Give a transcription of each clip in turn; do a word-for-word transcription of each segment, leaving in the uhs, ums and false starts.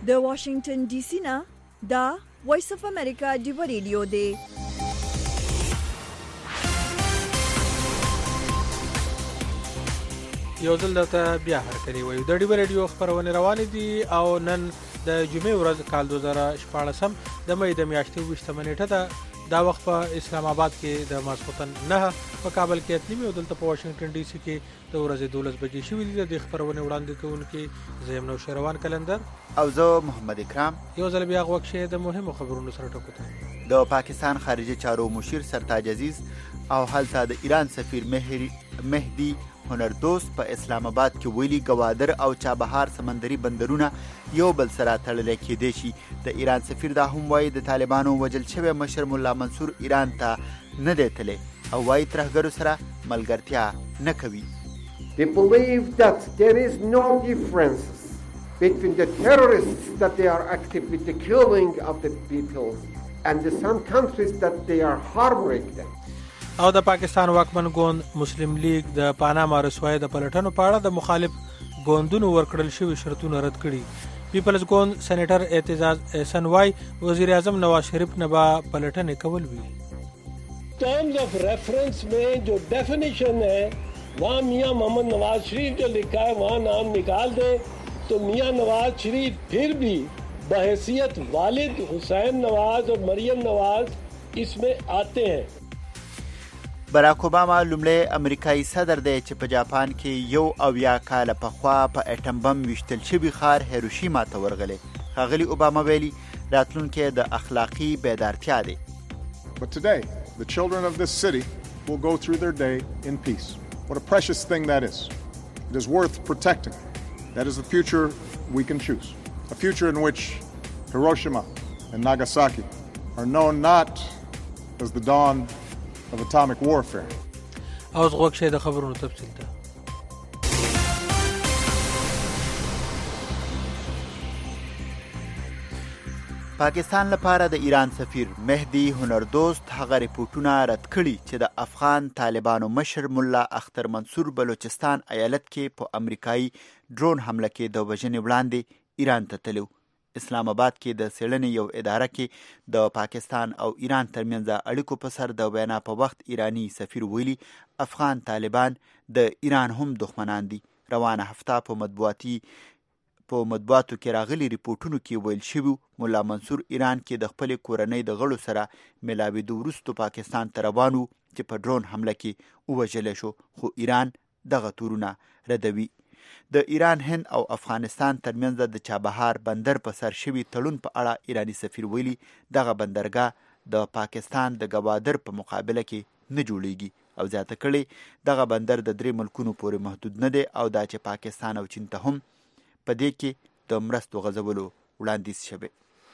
د واشنگټن ډي سي نه دا وایس اف امریکا دی ریډیو دی. یو ځل درته بیا هرکلی وایو. د ډیو ریډیو خپرونې روانې دي او نن د جمعې ورځ کال دوه زره شپاړسم د مې د میاشتې اوویشتمه نیټه ده. دا وخت په اسلام آباد کې د ماسخوتن نه، په کابل کې اته نیمې او دلته په واشنگټن ډي سي کې د ورځې دولس بجې شوې دي. د خپرونې وړاندې کوونکي زه یم نوشیروان کلندر او زه محمد اکرام. یو ځل بیا غوږ شئ د مهمو خبرونو سره ټکو ته. د پاکستان خارجه چارو مشیر سرتاج عزیز او هلته د ایران سفیر مهدي هنردوست په اسلام آباد کې ویلي ګوادر او چابهار سمندري بندرونه یو بل سره تړلي کېدای شي. د ایران سفیر دا هم وایي د طالبانو وژل شوی مشر مولا منصور ایران ته نه دی تللی او وایي ترهګرو سره ملګرتیا نه کوي. They believe that there is no difference between the terrorists that they are active with the killing of the people and the some countries that they are harboring them. او د پاکستان واکمن ګوند مسلم لیگ د پاناما رسوایی د پلټنو په اړه د مخالف ګوندونو ورکړل شوي شرطونه رد کړي. پیپلز ګوند سېنیټر اعتزاز احسن وايي وزیر اعظم نواز شریف نه به پلټنې کول وي. ٹرمز آف ریفرنس میں جو ڈیفینیشن ہے وہاں میاں محمد نواز شریف جو لکھا ہے وہاں نام نکال دے تو میاں نواز شریف پھر بھی بحیثیت والد حسین نواز اور مریم نواز اس میں آتے ہیں. براک اوباما لومړی امریکایي صدر دی چې په جاپان کې یو اویا کاله پخوا په اټم بم ویشتل شوي ښار هیروشیما ته ورغلی. ښاغلي اوباما ویلي راتلونکی د اخلاقي بیدارتیا دی. But today, the children of this city will go through their day in peace. What a precious thing that is. It is worth protecting. That is the future we can choose. A future in which Hiroshima and Nagasaki are known not as the dawn of atomic warfare. اوس غوږ شئ د خبرونو تفصیل ته. پاکستان لپاره د ایران سفیر مهدي هنردوست هغه ریپورتونه رد کړي چې د افغان طالبانو مشر مولا اختر منصور بلوچستان ایالت کې په امریکایي ډرون حمله کې د وژنې وړاندې ایران ته تللی. اسلام آباد کې د څېړنې یو اداره کې د پاکستان او ایران ترمنځ اړیکو په سر د وینا په وخت ایرانی سفیر ویلي افغان طالبان د ایران هم دښمنان دي. روانه هفته په مطبوعاتي په مطبوعاتو کې راغلي ریپورټونو کې ویل شوي مولا منصور ایران کې د خپلې کورنۍ د غړو سره ملاوېدو وروسته پاکستان ته روان و چې په ډرون حمله کې ووژلی شو، خو ایران دغه تورونه ردوي. د ایران هند او افغانستان ترمنځ د چابهار بندر په سر شوي تړون په اړه ایرانی سفیر ویلي دغه بندرګاه د پاکستان د ګوادر په مقابله کې نه جوړیږي او زیاته کړي دغه بندر د درې ملکونو پورې محدود نه دی او دا چې پاکستان او چین ته هم په دې کې د مرستو غځولو وړاندیز شوی.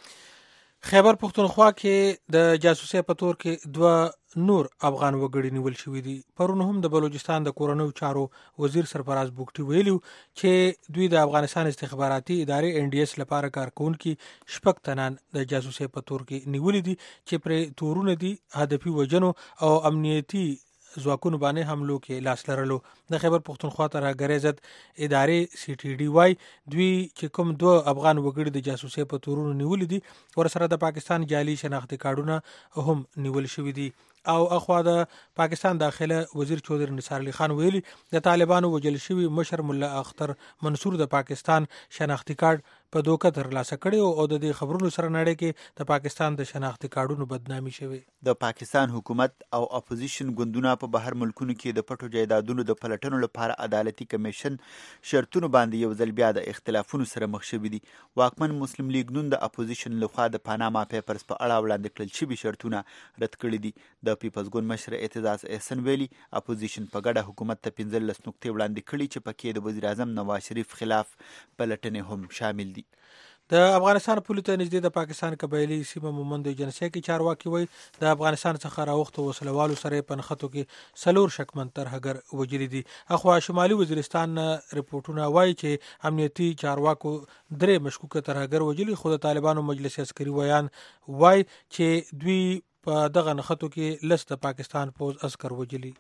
خیبر پښتونخوا کې د جاسوسۍ په تور کې دوه نور افغان وګړي نیول شوي دي. پرون هم د بلوچستان د کورنیو چارو وزیر سرفراز بوګټي ویلي چې دوی د افغانستان استخباراتي ادارې ان ډي اس لپاره کارکونکي شپږ تنان د جاسوسۍ په تور کې نیولي دي چې پرې تورونه دي هدفي وژنو او امنیتي ځواکونو باندې حملو کې لاس لرلو. د خیبر پښتونخوا ترهګرۍ ضد ادارې سی ټي ډي وايي دوی چې کوم دوه افغان وګړي د جاسوسۍ په تورونو نیولي دي ورسره د پاکستان جعلي شناختي کارډونه هم نیول شوي دي. او اخوا د پاکستان داخله وزیر چودھری نثار علي خان ویلي د طالبانو وژل شوي مشر مولا اختر منصور د پاکستان شناختي کارډ په دوکه ترلاسه کړی او د دې خبرونو سره نړۍ کې د پاکستان د شناختي کارډونو بدنامي شوی. د پاکستان حکومت او اپوزیشن ګوندونه په بهر ملکونو کې د پټو جایدادونو د پلټنو لپاره عدالتي کمیشن شرطونو باندې یو ځل بیا د اختلافونو سره مخ شوي دي. واکمن مسلم لیگ نون د اپوزیشن لخوا د پاناما پیپرز په اړه وړاندې کړل شوي شرطونه رد کړي دي. د پیپلز ګوند مشر اعتزاز احسن ویلي اپوزیشن په ګډه حکومت ته پنځلس نقطې وړاندې کړي چې پکې د وزیر اعظم نواز شریف خلاف پلټنې هم شامل دي. د افغانستان پولې ته نږدې د پاکستان قبایلي سیمه مومند ایجنسۍ کې چارواکي وایي د افغانستان څخه راوختو وسلوالو سره په نښتو کې څلور شکمن ترهګر وژلي دي. اخوا شمالي وزیرستان رپورټونه وایي چې امنیتي چارواکو درې مشکوکه ترهګر وژلي، خو د طالبانو مجلس عسکري ویان وایي چې دوی په دغه نښتو کې لس د پاکستان پوځ عسکر وژلي.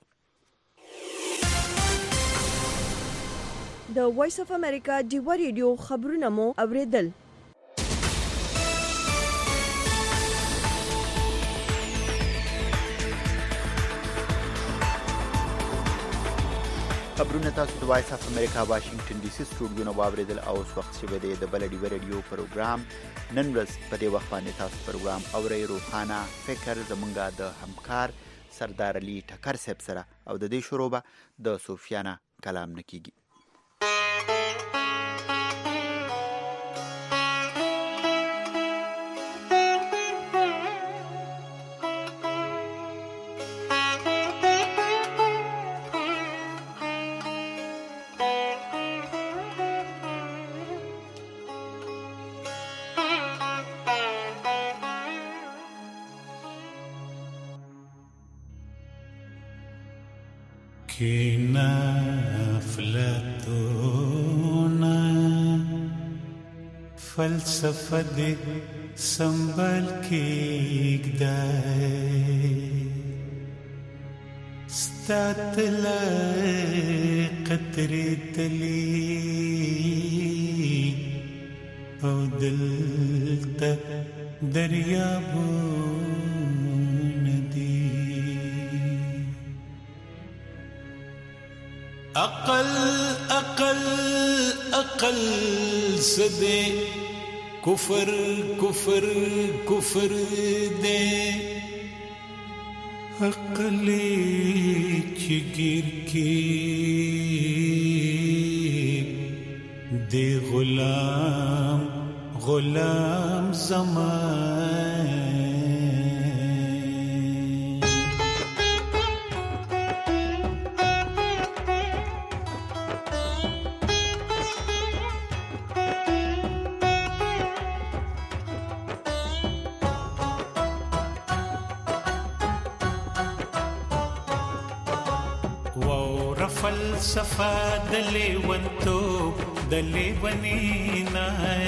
د وایس اف امریکا ډیوا ریډیو خبرونه مو اوریدل. خبرونه تاسو د وایس اف امریکا واشنگټن ډي سي سټوډیو نه واوریدل او اوس وخت شوی دی د بل ډیو ریډیو پروګرام نن ورځ په دې وخت باندې تاسو پروګرام اورئ. روحانه فکر زمونږه د همکار سردار علي ټکر صاحب سره او د دې شروع به د سفیانه کلام نه کیږي. کینا افلاطونا فلسفه دې سنبال کېږدی ستا طلای قطرې تلي او دلته دریابونه دي. اقل اقل اقل سدے کفر کفر کفر دے اقلی چگیر کی دے غلام غلام زمان فلسفه د لیونتوب د لیونینا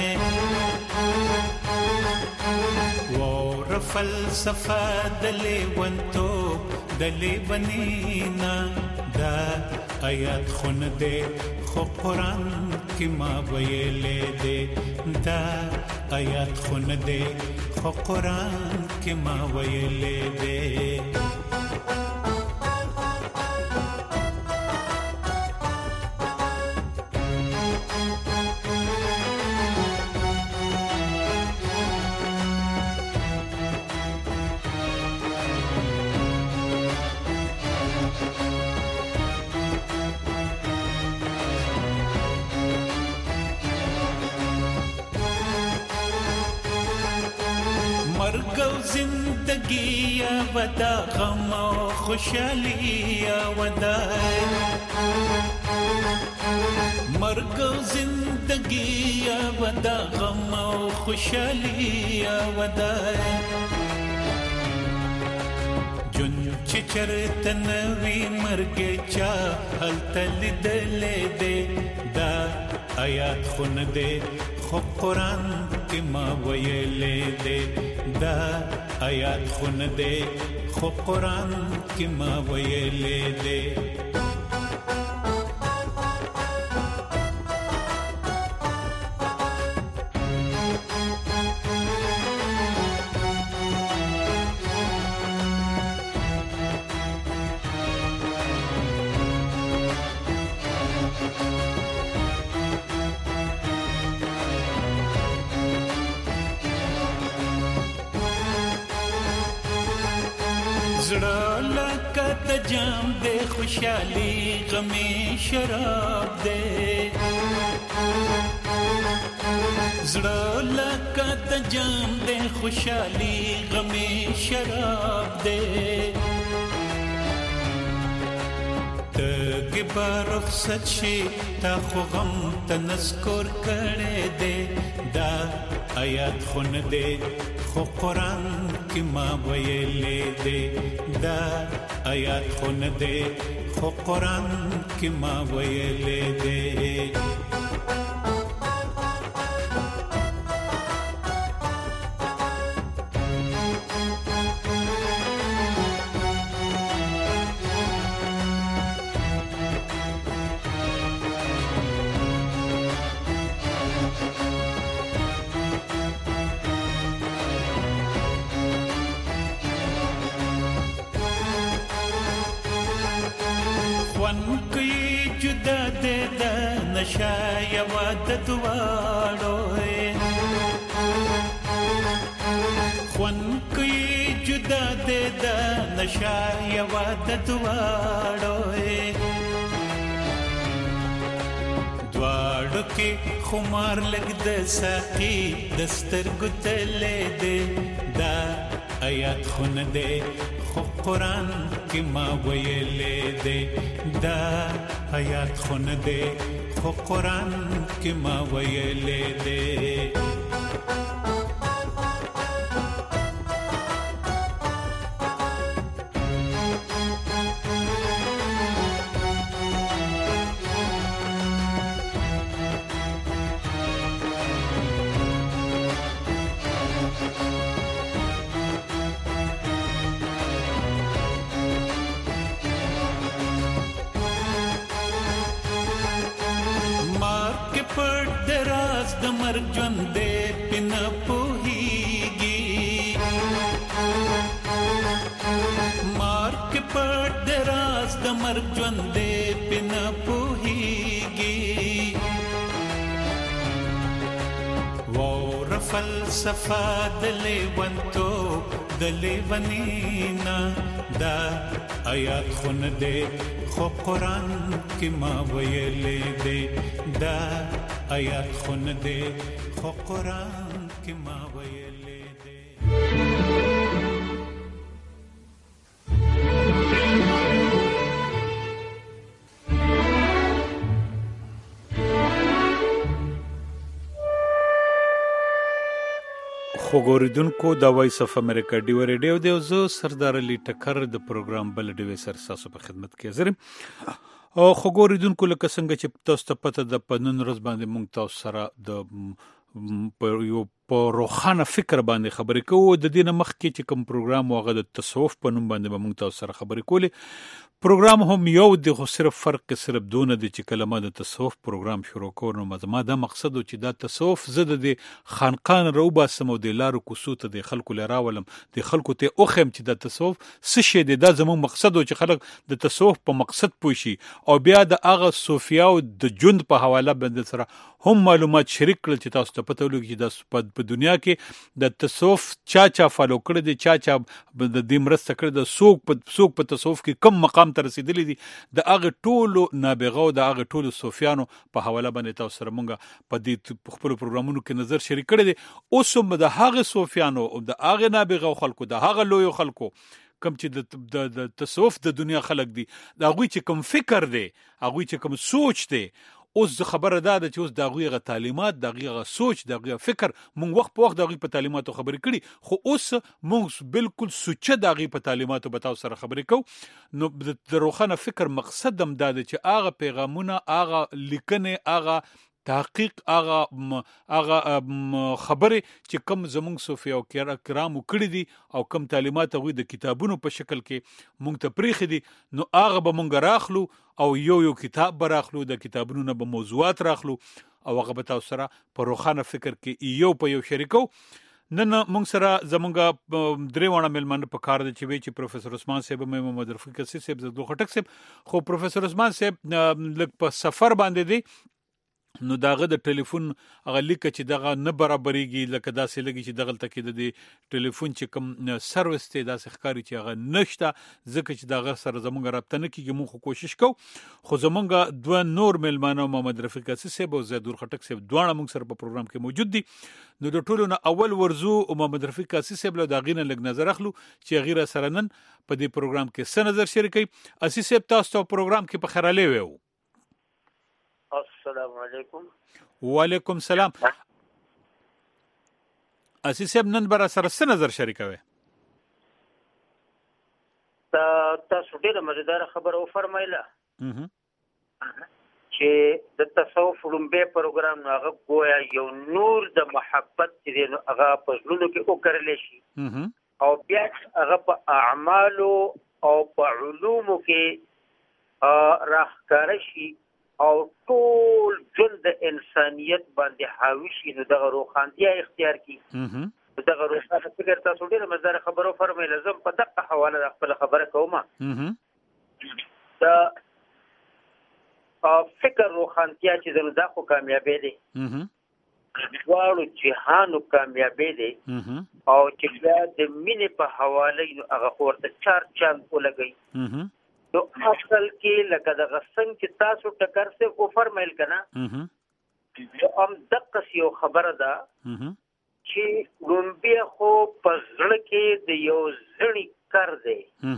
وور فلسفه د لیونتوب د لیونینا دا آیات خون دے خو قرآن کی ما ویلے دے دا آیات خون دے خو قرآن کی ما ویلے دے. زندگی ودا غم و خوشحالی ودا مرگ و زندگی ودا غم و خوشحالی ودا جن چچرت نوی مرگ چا حل تل دل دے دا آیات خون دے خو قرآن کی ما ویلے دے دا آیات خون دے خو قرآن کی ما ویلے دے. جام دے خوشحالی غمی شراب دے زڑا لکا تا جام دے خوشحالی غمی شراب دے تگ بارخ سچی تا خو غم تا نذکر کرے دے دا آیات خون دے خو قرآن کی ما ویلے دے دا آیات خون دے خو قرآن کی ما ویلے دے. کوي جدا دې د نشا یوا د دواړو خون کوي جدا دې د نشا یوا د دواړو دواړو کې خمار لګ د ساقي دستر ګتلې دې دا آیات خون دې خو قرآن کی ما ویلې دې دا آیات خون دې خو قرآن کی ما ویلې دې فلسفه د لیونتو د لیونینا دا آیات خون دې خو قرآن کی ما ویلې دې دا آیات خون دې خو قرآن کی ما ویلې دې خوګوریدونکو د وایس اف امریکا ډیو ریډیو دی زه سردار علی ټکر د پروګرام بل ډیو سر تاسو په خدمت کې حاضر او خوګوریدونکو لکه څنګه چې تاسو ته پته د پنن ورځ باندې مونږ تاسو سره د یو په روخانه فکر باندې خبرې کوو د دې مخ کې چې کوم پروګرام واغه د تصوف په نوم باندې مونږ تاسو سره خبرې کولې پروګرام هم یو د خو صرف فرق صرف دونه د چې کلمه د تصوف پروګرام شروع کول نو ما دا مقصد چې دا تصوف زده د خانقان روبا سمو د لارو کوسو ته د خلکو لراولم د خلکو ته اوخم چې د تصوف څه شي د زموږ مقصد چې خلک د تصوف په مقصد پوښي او بیا د هغه صوفیاو د جند په حواله باندې سره هم معلومات شریک کړل چې تاسو ته پته ولګي چې د په دنیا کې د تصوف چا چا فالو کړی دی چا چا د دې مرسته کړی د سوق په سوق په تصوف کې کم مقام ته رسیدلی دي د هغه ټولو نابغه او د هغه ټولو صوفیانو په حواله باندې تاسو سره مونږه په دې خپل پروګرامونو کې نظر شریک کړی دی اوس هم د هغه صوفیانو او د هغه نابغه خلکو د هغه لوی خلکو کم چې د د تصوف د دنیا خلک دي دا غوي چې کوم فکر دی هغه چې کوم سوچ دی اوس خبره ده چې اوس دغه غو تعلیمات دغه سوچ دغه فکر مونږ وخت په وخت دغه په تعلیماتو خبرې کړي خو اوس مونږ بالکل سوچ دغه په تعلیماتو بتاو سره خبرې کو نو د روخانه فکر مقصد هم ده چې هغه پیغامونه هغه لیکنه هغه تحقیق هغه هغه خبره چې کم زمونږ صوفي او کرامو کړی دي او کم تعلیمات غوي د کتابونو په شکل کې مونږ ته پریخي دي نو هغه به مونږ راخلو او یو یو کتاب براخلو د کتابونو نه به موضوعات راخلو او هغه به تاسو سره په روخانه فکر کې یو په یو شریکو نن مونږ سره زمونږ درې وانه ملمن په کار دي چې وی چې پروفیسور عثمان صاحب مې محمد رفیق کسي صاحب زدو خټک صاحب خو پروفیسور عثمان صاحب لږ په سفر باندې دي نو داغه د ټلیفون هغه لیک چې دغه نه برابرېږي لکه داسې لګي چې دغه تکي د ټلیفون چې کوم سروس ته داسې ښکاری چې هغه نشته ځکه چې دغه سره زمونږ رابطه نه کیږي مونږ کوشش کوو خو زمونږ دوه نور ملمانو محمد رفیق کسي صاحب او زیدور خټک صاحب دواړه مونږ سره په پروګرام کې موجود دي نو د ټولو نه اول ورزو محمد رفیق کسي صاحب له داغینه لګ نظر اخلو چې غیره سره نن په دې پروګرام کې څه نظر شریکي اسی صاحب تاسو ته پروګرام کې په خیراله ویو السلام علیکم وعلیکم السلام اسی صاحب نن برا سره څه نظر شریکوي تا تاسو ډیره مزیدار خبر او فرمایله چې د تصوف لومبه پروګرام هغه گویا یو نور د محبت چې هغه په ژوند کې وکړل شي او بیا هغه په اعمالو او په علومو کې راخکار شي او ټول ژوند د انسانیت باندې حاوی شي نو دغه روخانتیا اختیار کی دغه روخانه فکر تاسو ډیره مزدار خبرو فرمایله زم په دغه حواله خپل خبره کوم دا فکر روښانتیا چې د دا خو کامیابی دی دواړو جهانو کامیابی دی او چې بیا د مینې په حواله نو هغه خو ورته چار چاند ولګوي نو اصل کې لکه دغه څنګه چې تاسو ټکر سے وفرمایل که نه هم دقس یو خبره ده چې لومبیا خو په زړه کې د یو زړی کر دی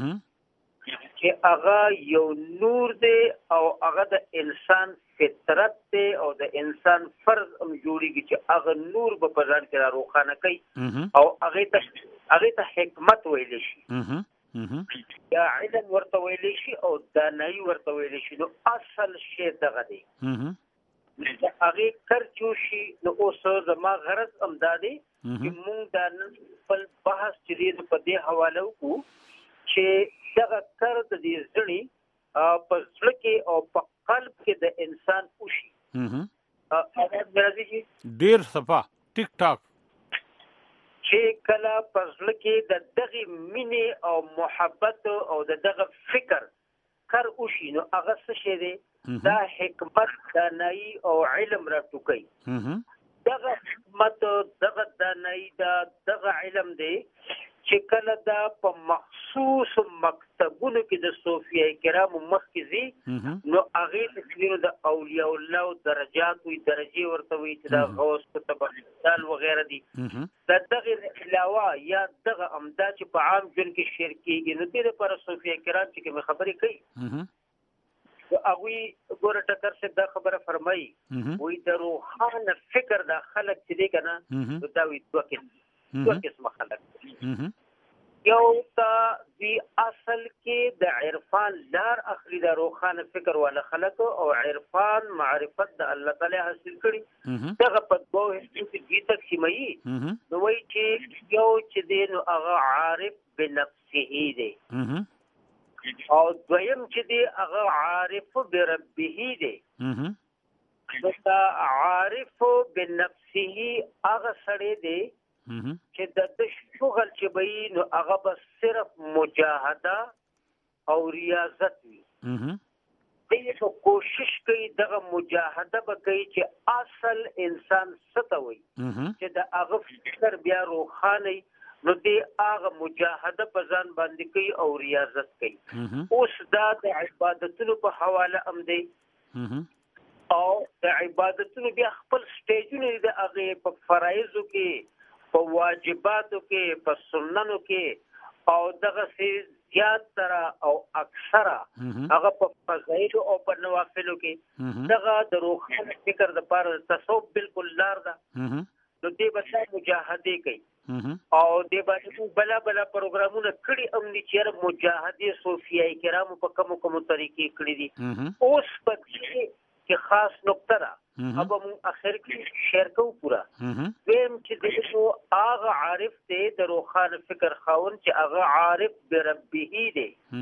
چې هغه یو نور دی او هغه د انسان فطرت دی او د انسان فرض هم جوړیږي چې هغه نور به په ځان کې را روښانه کوي او هغې ته هغې ته حکمت ویلی شي یا علم ورته ویلی شي او دانایي ورته ویلی شي نو اصل شی دغه دی د هغې کر چوشي نو اوس زما غرض هم دا دی چې مونږ دا نن خپل بحث چې دی نو په دې حواله وکړو چې دغه کر د دې زړی په زړه کې او په قلب کې د انسان وشي اواز مې راځي چې ډېر صفا ټیک ټاک چې کله په زړه کې د دغې مینې او محبت او د دغه فکر کر وشي نو هغه څه شی دی دا حکمت دانایي او علم راټوکوي دغه حکمت دغه دانایي دا دغه علم دی چې کله دا په مخصوص مکتبونو کې د صوفیه کرامو مخکې ځي نو هغې ته چې د اولیاء الله درجات وي درجې ورته وي چې دا غوث قطب اقبال وغیره دي د دغې علاوه یا دغه همدا چې په عام ژوند کې شعر کېږي نو دې لپاره صوفیه کرام چې کومې خبرې کوي نو هغوی ګوره ټکر صاحب دا خبره فرمایي وایي د روښانه فکر دا خلک چې دی که نه نو دا وایي دوه قسم دوه قسمه خلک یو تا دوی اصل کې د عرفان لار اخلي د روښانه فکر والا خلک او عرفان معرفت د الله تعالی حاصل کړي دغه په دوه حصو کې دوی تقسیموي نو وایي چې یو چې دی نو هغه عارف بنفسه دی او دویم چې دی هغه عارف بربه دی نو دا عارف بنفسه هغه سړی دی چې د د شغل چې به وي نو هغه به صرف مجاهده او ریاضت وي دی به کوشش کوي دغه مجاهده به کوي چې اصل انسان څه ته وایي چې د هغه فکر بیا روښانه نو دی هغه مجاهده په ځان باندې کوي او ریاضت کوي اوس دا د عبادتونو په حواله هم دی او د عبادتونو بیا خپل سټیجونه دي د هغې په فرایضو کې په واجباتو کې په سننو کې او دغه سي زیاتره او اکثره هغه په فضایلو او په نوافلو کې دغه د روښانه فکر دپاره د تصوف بالکل لار ده نو دې به دا مجاهدې کوي او دې باندې بلا بلا پروګرامونه کړي هم دي چې یاره مجاهدې صوفیه کرامو په کومو کومو طریقې کړي دي اوس په کې خاص نقطه ده اب هم اخر کې شیر کوو پورا ویم چې دغه هغه عارف دی د روښانه فکر خاوند چې هغه عارف بربه دی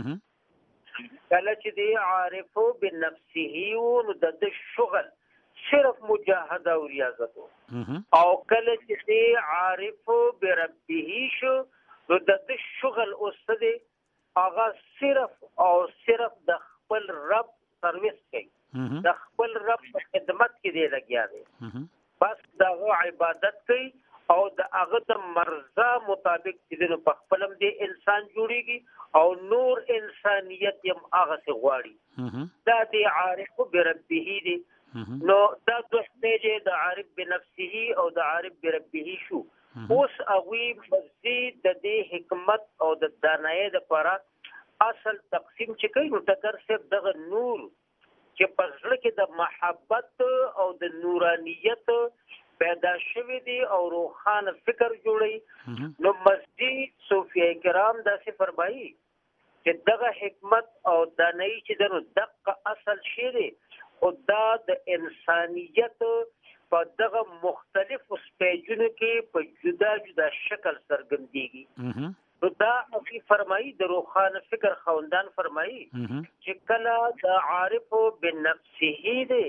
کله چې دی عارف بنفسه نو د شغل صرف مجاهده او ریاضت او کله چې دی عارف بربه شو نو د شغل اوس دی هغه صرف او صرف د خپل رب سرویس کوي د خپل رب په خدمت کې دی لګیا دی بس دغه عبادت کوي او د هغه د مرزا مطابق چې نو په خپل هم دی انسان جوړیږي او نور انسانیت هم هغه څه غواړي دا دی عارف بربه دی نو دا دوه سټیج د عارف بنفسه او د عارف بربه شو اوس هغوی مزید د دې حکمت او د دانایۍ دپاره اصل تقسیم چې کوي نو ټکر صاحب دغه نور چې په زړه کې د محبت او د نورانیت پیدا شوی دی او روښانه فکر جوړي نو مزید صوفیه کرام داسې فرمایي چې دغه حکمت او دانایي چې دی نو دغه اصل شی دی خو دا د انسانیت په دغه مختلفو سټیجونو کې په جدا جدا شکل څرګندېږي نو دا افی فرمایي د روښانه فکر خوندان فرمایي چې کله د عارف بنفسه دی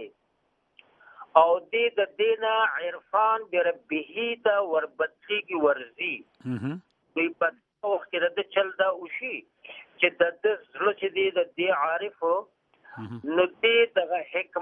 او دې د دینا عرفان بربه ته وربدلېږي ورځي دوی په وخت کې د چل دا وشي چې د زړه چې دی د دې عارف نو دې دغه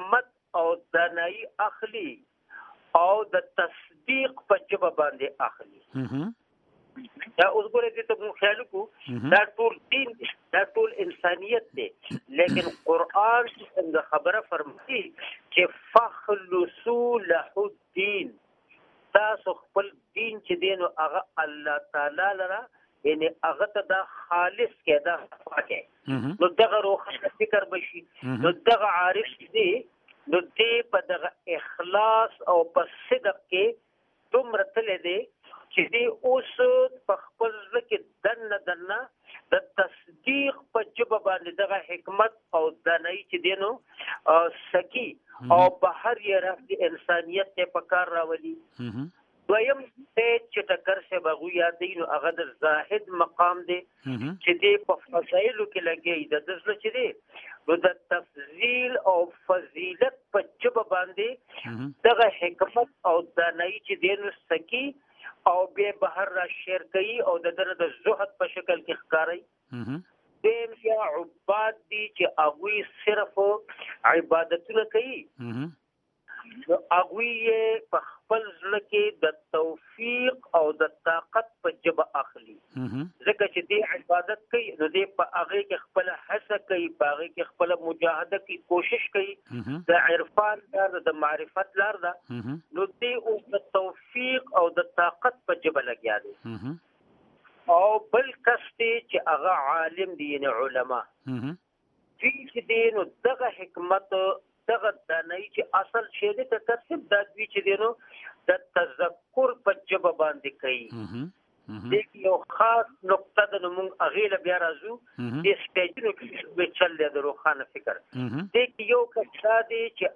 اخلي او د تصدیق په ژبه باندې اخلي. دا اوس ګوره دې ته مونږ خیال وکړو دا ټول دین دا ټول انسانیت دی، لیکن قرآن څنګه خبره فرمایي چې فخلصوا له الدین، تاسو خپل دین چې دی نو هغه الله تعالی لره یعنی هغه ته دا خالص کې دا پاکه نو دغه روحانه فکر بشي نو دغه عارف دی نو دې په دغه اخلاص او په صدق کې دومره تللی دی چې دې اوس په خپل زړه کې دننه دننه د تصدیق په ژبه باندې دغه حکمت او دانایي چې دی نو سکی او بهر یې راځي انسانیت ته په کار راولي. دویم چې ټکر سے بغو یادې نو هغه د زاهد مقام دی چې دې په فضایلو کې لګي د دزله چې دی نو د تفضیل او فضیلت په ژبه باندې دغه حکمت او دانایي چې دی نو سکی او به بهر را شیر کوي او د دره د زهد په شکل کې ښکاري. دیم یا عباد دي چې هغوی صرف عبادتونه کوي نو هغوی یې په خپل زړه کې د توفیق او د طاقت په ژبه اخلي، ځکه چې دې عبادت کوي نو دې په هغې کې خپله هڅه کوي، په هغې کې خپله مجاهده کوي، کوشش کوي، د عرفان لار د معرفت لار ده نو دې اوس د توفیق او د طاقت په ژبه لګیا دی. او بل کس دی چې هغه عالم دی یعنی علما دوی چې دی نو دغه حکمت دغه دانایي چې اصل شی دی که ترسب دا دوی چې دی نو د تذکر په ژبه باندې کوي. دې یو خاص نقطه ده نو موږ هغې له بیا راځو دې سټیجونو کې چل دی د روښانه فکر. دې یو کس دا دی چې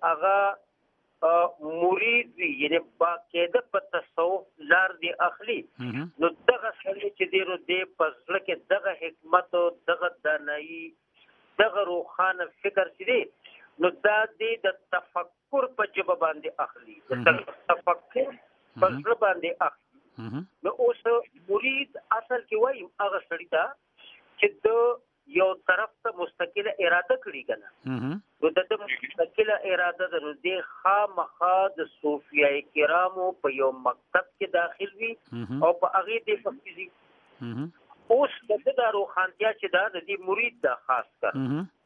هغه مرید وي یعنی باقاعده په تصوف لار دی اخلي نو دغه سړی چې دی نو دې په زړه کې دغه حکمت دغه دانایي دغه روښانه فکر چې دی نو دا دې د تفکر په ژبه باندې اخلي، د تفکر په زړه باندې اخلي. نو اوس مرید اصل کې وایي هغه سړي ته چې د یو طرف ته مستقله اراده کړي که نه نو د ده مستقله اراده ده نو دې خامخا د صوفیای کرامو په یو مکتب کې داخل وي او په هغې دې پکې ځي. اوس د ده دا روښانتیا چې دا د دې مرید دا خاص کر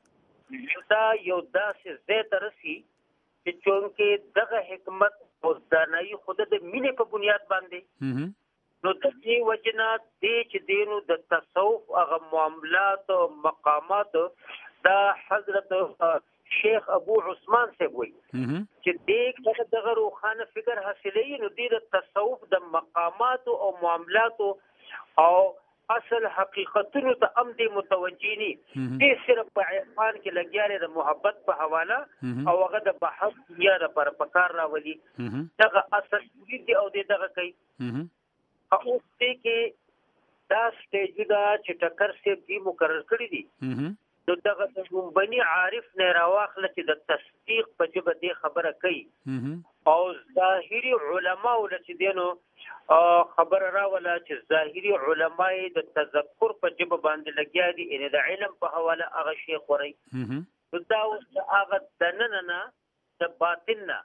دا یو داسې ځای ته رسي چې چونکې دغه حکمت او دانایي خو د مینې په بنیاد باندې نو د دې وجې نه دې چې دی نو د تصوف هغه معاملات او مقامات دا حضرت شیخ ابو عثمان صاحب وایي چې دې کله دغه روښانه فکر حاصلوي نو دې د تصوف د مقاماتو او معاملاتو او اصل حقیقتونو ته هم دې متوجه ني دې صرف په عرفان کې لګیا دی د محبت په حواله او هغه د بحث دنیا لپاره په کار راولي دغه اصل مرید دی او دې دغه کوي. اوس دې کې دا سټیجونه چې ټکر صاحب دې مقرر کړي دي نو دغه د لومبني عارف نه راواخله چې د تصدیق په ژبه دې خبره کوي او ظاهري علماو له چې دی نو خبره راوله چې ظاهري علما یې د تذکر په ژبه باندې لګیا دي یعنې د علم په حواله هغه شی خورئ نو دا اوس د هغه دننه نه د باطن نه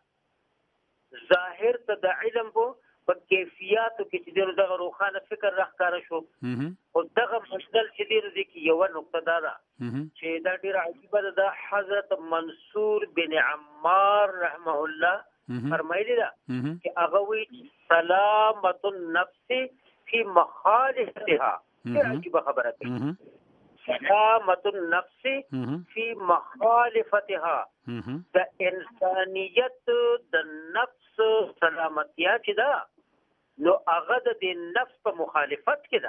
ظاهر ته د علم په کیفیاتو کې چې دی نو دغه روښانه فکر راښکاره شو. خو دغه مسدل چې دی نو دې کې یوه نقطه دا ده چې دا ډېره عجیبه ده د حضرت منصور بن عمار رحمه الله فرمایلی ده چې هغه وایي سلامت النفس فی مخالفتها ډېره عجیبه خبره کوي سلامت النفس فی مخالفتها د انسانیت د نفس سلامتیا چې ده نو هغه د دې نفس په مخالفت کې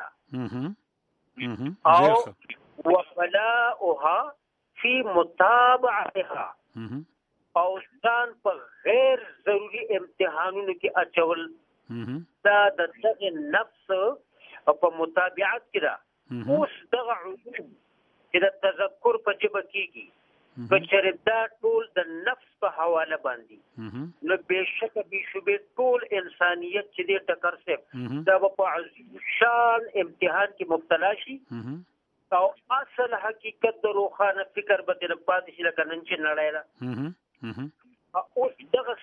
ده او وفلاؤها فی متابعتها او ځان په غیر ضروري امتحانونو کې اچول دا د دغه نفس په متابعت کې ده. اوس دغه علوم چې د تذکر په ژبه کېږي که چېرې دا ټول د نفس په حواله باندې نو بېشکه بېشوبې ټول انسانیت چې دی ټکر صاحب دا به په عظیم شان امتحان کې مبتلا شي او اصل حقیقت د روښانه فکر به ترې پاتې شي لکه نن چې نړۍ ده. اوس دغه سټیج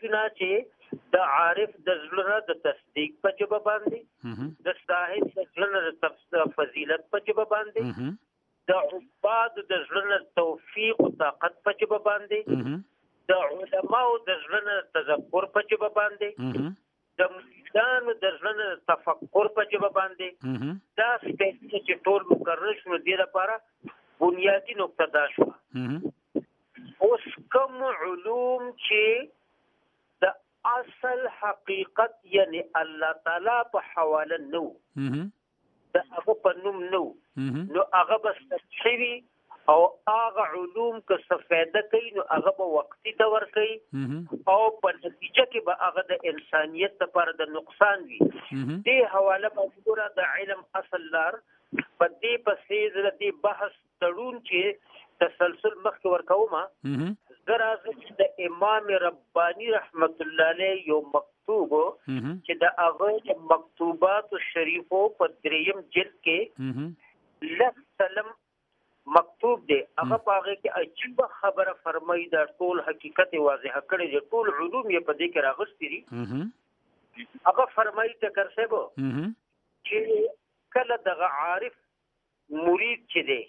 صفاتونه چې د عارف د زړه د تصدیق په جبه باندې، د زاهد د زړه د فضیلت په جبه باندې، د عباد د زړه توفیق او طاقت په جبه باندې، د علماء د زړه تذکر په جبه باندې، د مریدانو د زړه تفکر په جبه باندې. دا سپیڅلي چې ټول مقرر شو دې لپاره بنیادی نقطه دا شو. اوس کوم علوم چې د اصل حقیقت یعنی الله تعالی په حواله نو د هغه په نوم نو نو هغه بس شوی او هغه علوم که څه فایده کوي نو هغه به وقتی دور کوي او په نتیجه کې به هغه د انسانیت لپاره د نقصان وي. دې حواله به ګوره د علم اصل لار په دې پسې د دې بحث تړون چې تسلسل مخکې ورکوم. زه راځم د امام رباني رحمت الله علیه یو مکتوب چې د هغه د مکتوبات شریفو په دریم جلد کې لس سلم مکتوب دی. هغه په هغه کې عجیب خبره فرمایي، دا ټول حقیقت واضح کړي دي، ټول علوم یې په دې کې راغستي دي. هغه فرمایي ټکر صاحب چې کله دغه عارف مرید چې دی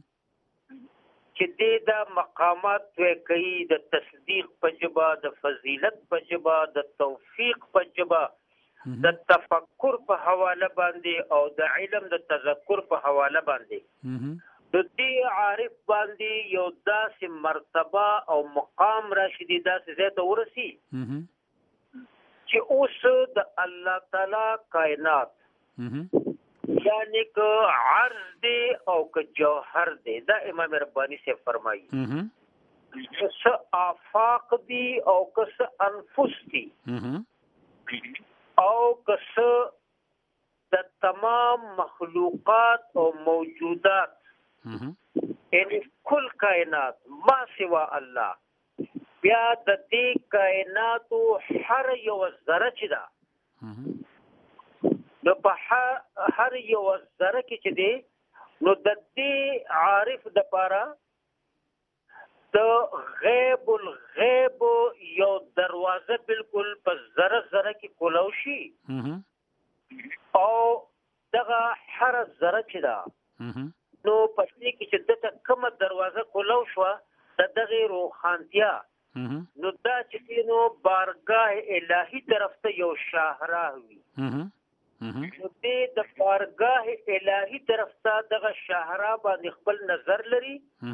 چې دې د مقامات کوي د تصدیق په جبه، د فضیلت په جبه، د توفیق په جبه، د تفکر په حواله باندې او د علم د تذکر په حواله باندې د دې عارف باندې یو داسې مرتبه او مقام راشدي داسې ځای ته ورسي چې اوس د الله تعالی کائنات یعنی که عرض دی او که جوهر دی، دا امام ربانی سے فرمائی، که آفاق دی او که انفس دی او که د تمام مخلوقات او موجودات یعنی کل کائنات ما سوا الله، بیا د دې کائناتو هر یو ذره چې ده نو په هر یو ذره کې چې دی نو د دې عارف د پاره د غیب الغیب یو دروازه بالکل په ذره ذره کې کولو شي او دغه هر ذره چې ده نو پښې کې چې دته کومه دروازه کولو شو د دغه روحانتیا نو دا چې نو بارگاه الهی طرف ته یو شاهراه وي. نو دې د بارگاه الهی طرف ته دغه شاهراه باندې خپل نظر لري،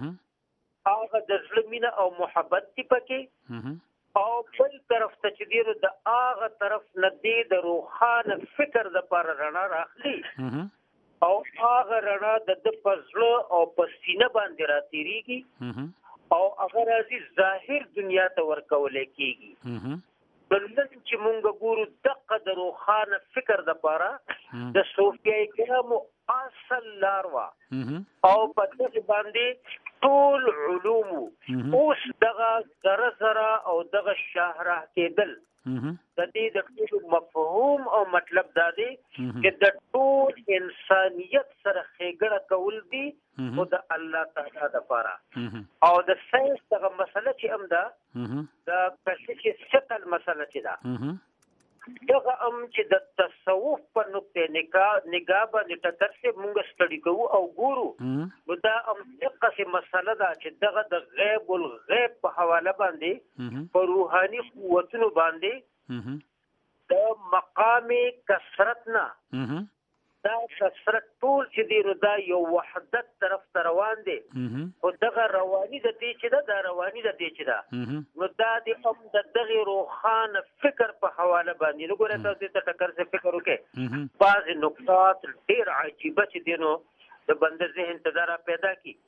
هغه د زړه مینه او محبت دی پکې، او بل طرف ته چې دی د هغه طرف نه دی د روحانه فکر د پر رڼا راخلي او هغه رڼا د د پزړه او په سینه باندې راتېریږي او هغه راځي ظاهر دنیا ته ورکول کېږي. بلنن چې مونږ ګورو دغه د روحانه فکر د پاره د صوفیای کرامو اصل لار وا او په دې باندې ټول علوم اوس دغه ذره ذره او دغه شاهراه کېدل د دې د ټول مفهوم او مطلب دا دی چې د ټول انسانیت سره ښېګړه کول دي خو د الله تعالی دپاره. او د ساینس دغه مسله چې هم ده د کشف ثقل مسله چې ده دغه هم چې د تصوف په نقطې نگاه باندې ټکر سي مونږ سټډي کوو او ګورو نو دا هم دغه مسله ده چې دغه د غیب الغیب په حواله باندې په روحاني قوتونو باندې د مقام کثرت نه دا کثرت ټول چې دی نو دا یو وحدت طرف ته روان دی خو دغه رواني د دې چې ده دا رواني د دې چې ده نو دا د هم د دغې روښانه فکر په حواله باندې نو ګوره تاسو ته ټکر سے فکر وکړئ بعضې نقطات ډېر عجیبه چې دی نو د بنده ذهن ته دا را پیدا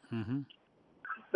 کړي.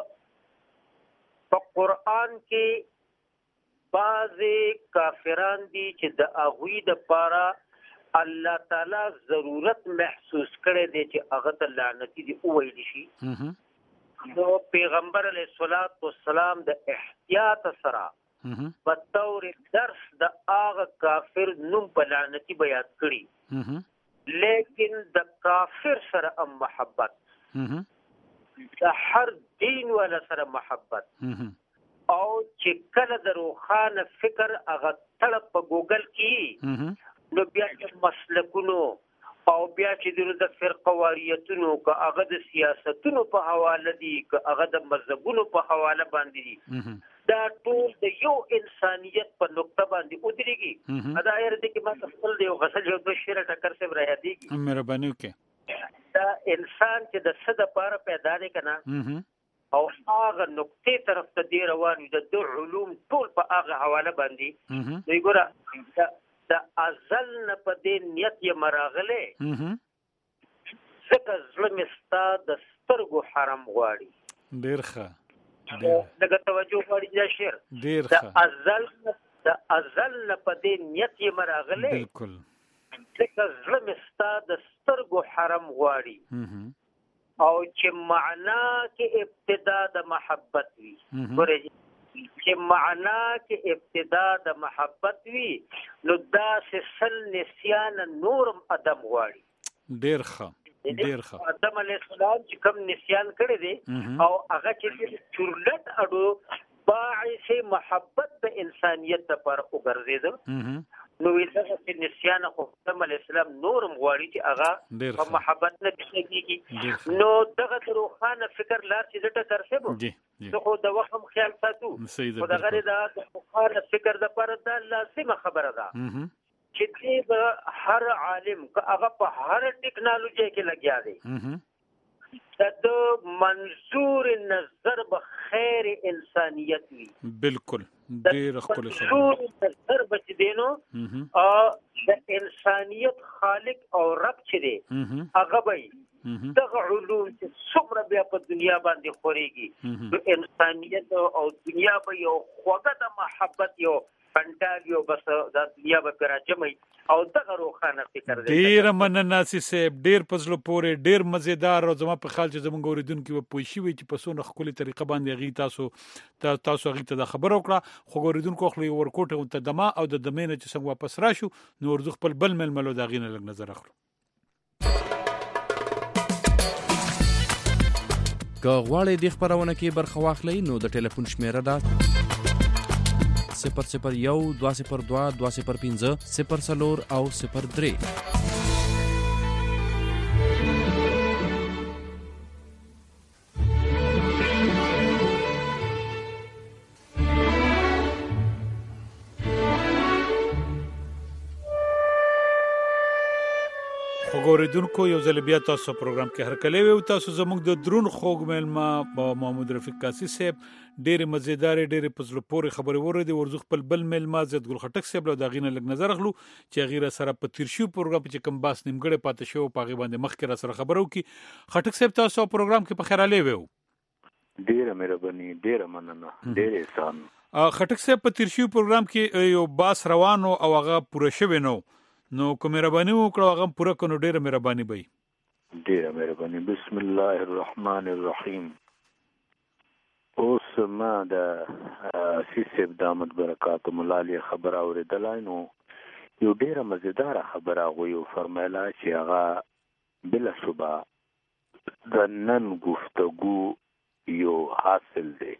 د په قرآن کې بعضې کافران دي چې د هغوی دپاره الله تعالی ضرورت محسوس کړی دی چې هغه ته لعنتي دي وویلی شي. نو پیغمبر علیه الصلاة والسلام د احتیاط سره په طور درس د هغه کافر نوم په لعنتي به یاد کړي، لیکن د کافر سره هم محبت، د هر دین والا سره محبت، او چې کله د روخانه فکر هغه طلب په ګوګل کې نو بیا چې مسلکونو او بیا چې د فرقواریتونو که هغه د سیاستونو په حواله دي که هغه د مذهبونو په حواله باندې دي دا ټول د یو انسانیت په نقطه باندې ودرېږي دا ایر دي کې ما خپل دی غسل یو د شیر ټکر سره را یادېږي مهرباني وکړه دا انسان چې د څه دپاره پیدا دی که نه او هغه نقطې طرف ته دی روان وي د علوم ټول په هغه حواله باندې دوی ګوره د ازل نه په دې نیت یې مراغلی ځکه زړه مې ستا د سترګو حرم غواړي ډېر ښه لږه توجه غواړي دا شعر ډېر د ښه ازل د ازل نه په دې نیت یې مراغلی بالکل ځکه زړه مې ستا د سترګو حرم غواړي او چې معنا کې ابتدا د محبت وي ګورې چې معنا کې ابتدا د محبت وي نو داسې سل نسیان نورم ادم غواړي ډېر ښه ډېر ښه ادم علیه السلام چې کوم نسیان کړی دی او هغه چې چورلټ اډو باعث محبت د انسانیت لپاره وګرځېده نو دغه چې نسیان خو آدم علیه السلام نورم غواړي چې هغه په محبت نه کېږي نو دغه د روښانه فکر لار چې زه ټکر شم زه خو د وخت هم خیال ساتو خو دغه د روښانه فکر دپاره دا لازمه خبره ده چې دې به هر عالم که هغه په هر ټکنالوژي کې لګیا دی د منظور نظر به خیر انسانیت وي بالکل ډېر ښکلی خبره منظور نظر به چې دی نو د انسانیت خالق او رب چې دی هغه به دغه علوم چې څومره بیا په دنیا باندې خورېږي نو انسانیت او دنیا به یو خوږه د محبت یو پنډال یو بس د دنیا به پرې راجمعي او دغه روښانه فکر دی ډېره مننه ناسي صاحب ډېر په زړه پورې ډېر مزېدار او زما په خیال چې زموږ اورېدونکي به پوه شوي چې په څونه ښکلې طریقه باندې هغوی تاسو تاسو هغوی ته دا خبره وکړه خو اورېدونکو خو یې ورکوټه ته دمه او د دمې نه چې څنګه واپس راشو نو ورځو خپل بل مېلملو د هغې نه لږ نظر اخلو که غواړئ دې خپرونه کې برخه واخلئ نو د ټلیفون شمیره ده صفر صفر یو دوه صفر دوه دوه صفر پنځه صفر څلور او صفر درې اوریدونکو یو ځل بیا تاسو پروګرام کې هرکلی وو تاسو زموږ د درون خوږ مېلمه محمود رفیق قاصي صاحب ډېرې مزیدارې ډېرې په زړه پورې خبرې وردې ورځو خپل بل مېلمه زیات ګل خټک صاحب له د هغې نه لږ نظر اخلو چې هغې را سره په تېر شوي پروګرام چې کوم باس نیمګړی پاتې شوی په هغې باندې مخکې را سره خبره وکړي خټک صاحب تاسو پروګرام کې په خیرالی وو ډېره مهرباني ډېره مننه ډېر احسان خټک صاحب په تېر شوي پروګرام کې یو باس روان او هغه پوره شوی نه نو کوم مهرباني وکړو هغه پوره کړو ډیره مهرباني وي ډیره مهرباني بسم الله الرحمن الرحیم اوس ما د سیسب دامت برکات مولا خبر اوریدلای نو یو ډیره مزیدار خبره غوي فرمایله چې هغه بلا شبه د نن گفتگو یو حاصل دی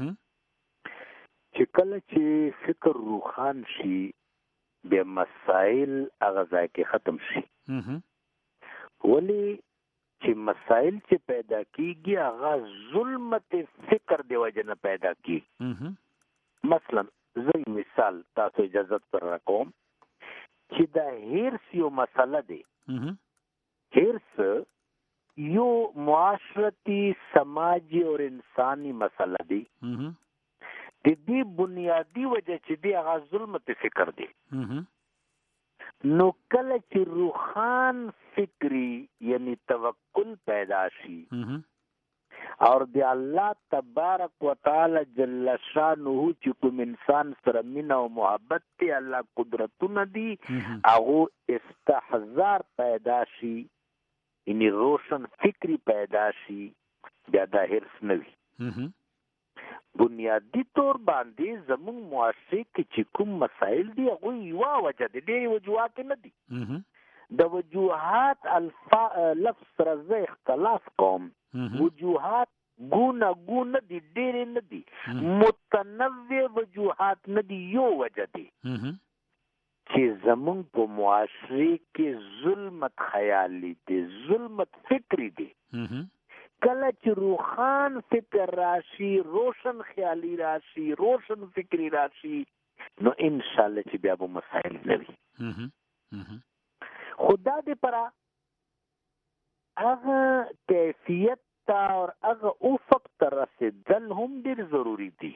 چې کله چې فکر روخان شي بیا مسائل هغه ځای کې ختم شي ولی چې مسائل چې پیدا کیږي هغه ظلمت فکر دی وجه نه پیدا کیږي مثلا زه مثال تاسو اجازه پر راکوم چې دا هرس یو مسله دی هرس یو معاشرتی سماجی اور انسانی مسله دی د دې بنیادی وجه چې دی هغه ظلمت فکر دی نو کله چې روحان فکری یعنی توکل پیدا شي اور دی الله تبارک وتعالى جل شانه چې کوم انسان سره مینه او محبت دی الله قدرتونه دی هغه استحضار پیدا شي یعنی روشن فکری پیدا شي بیا دا هرس نوي بنیادی طور باندې زموږ معاشره کې چې کوم مسائل دي هغه یو وجه دي ډېر وجوهات نه دي د وجوهات الفا لفظ سره زه اختلاف کوم وجوهات ګونه ګونه دي ډېرې نه دي متنوع وجوهات نه دي یو وجه دي چې زمونږ په معاشرې کې ظلمت خیالي دي ظلمت فکری دي کله چې روخان فکر راشي روشن خیالي راشي روشن فکری راشي نو انشاءالله چې بیا به مسائل نه وي خدا دې پرا هغه کیفیت تا اور هغه افق ته رسېدل هم ډېر ضروري دي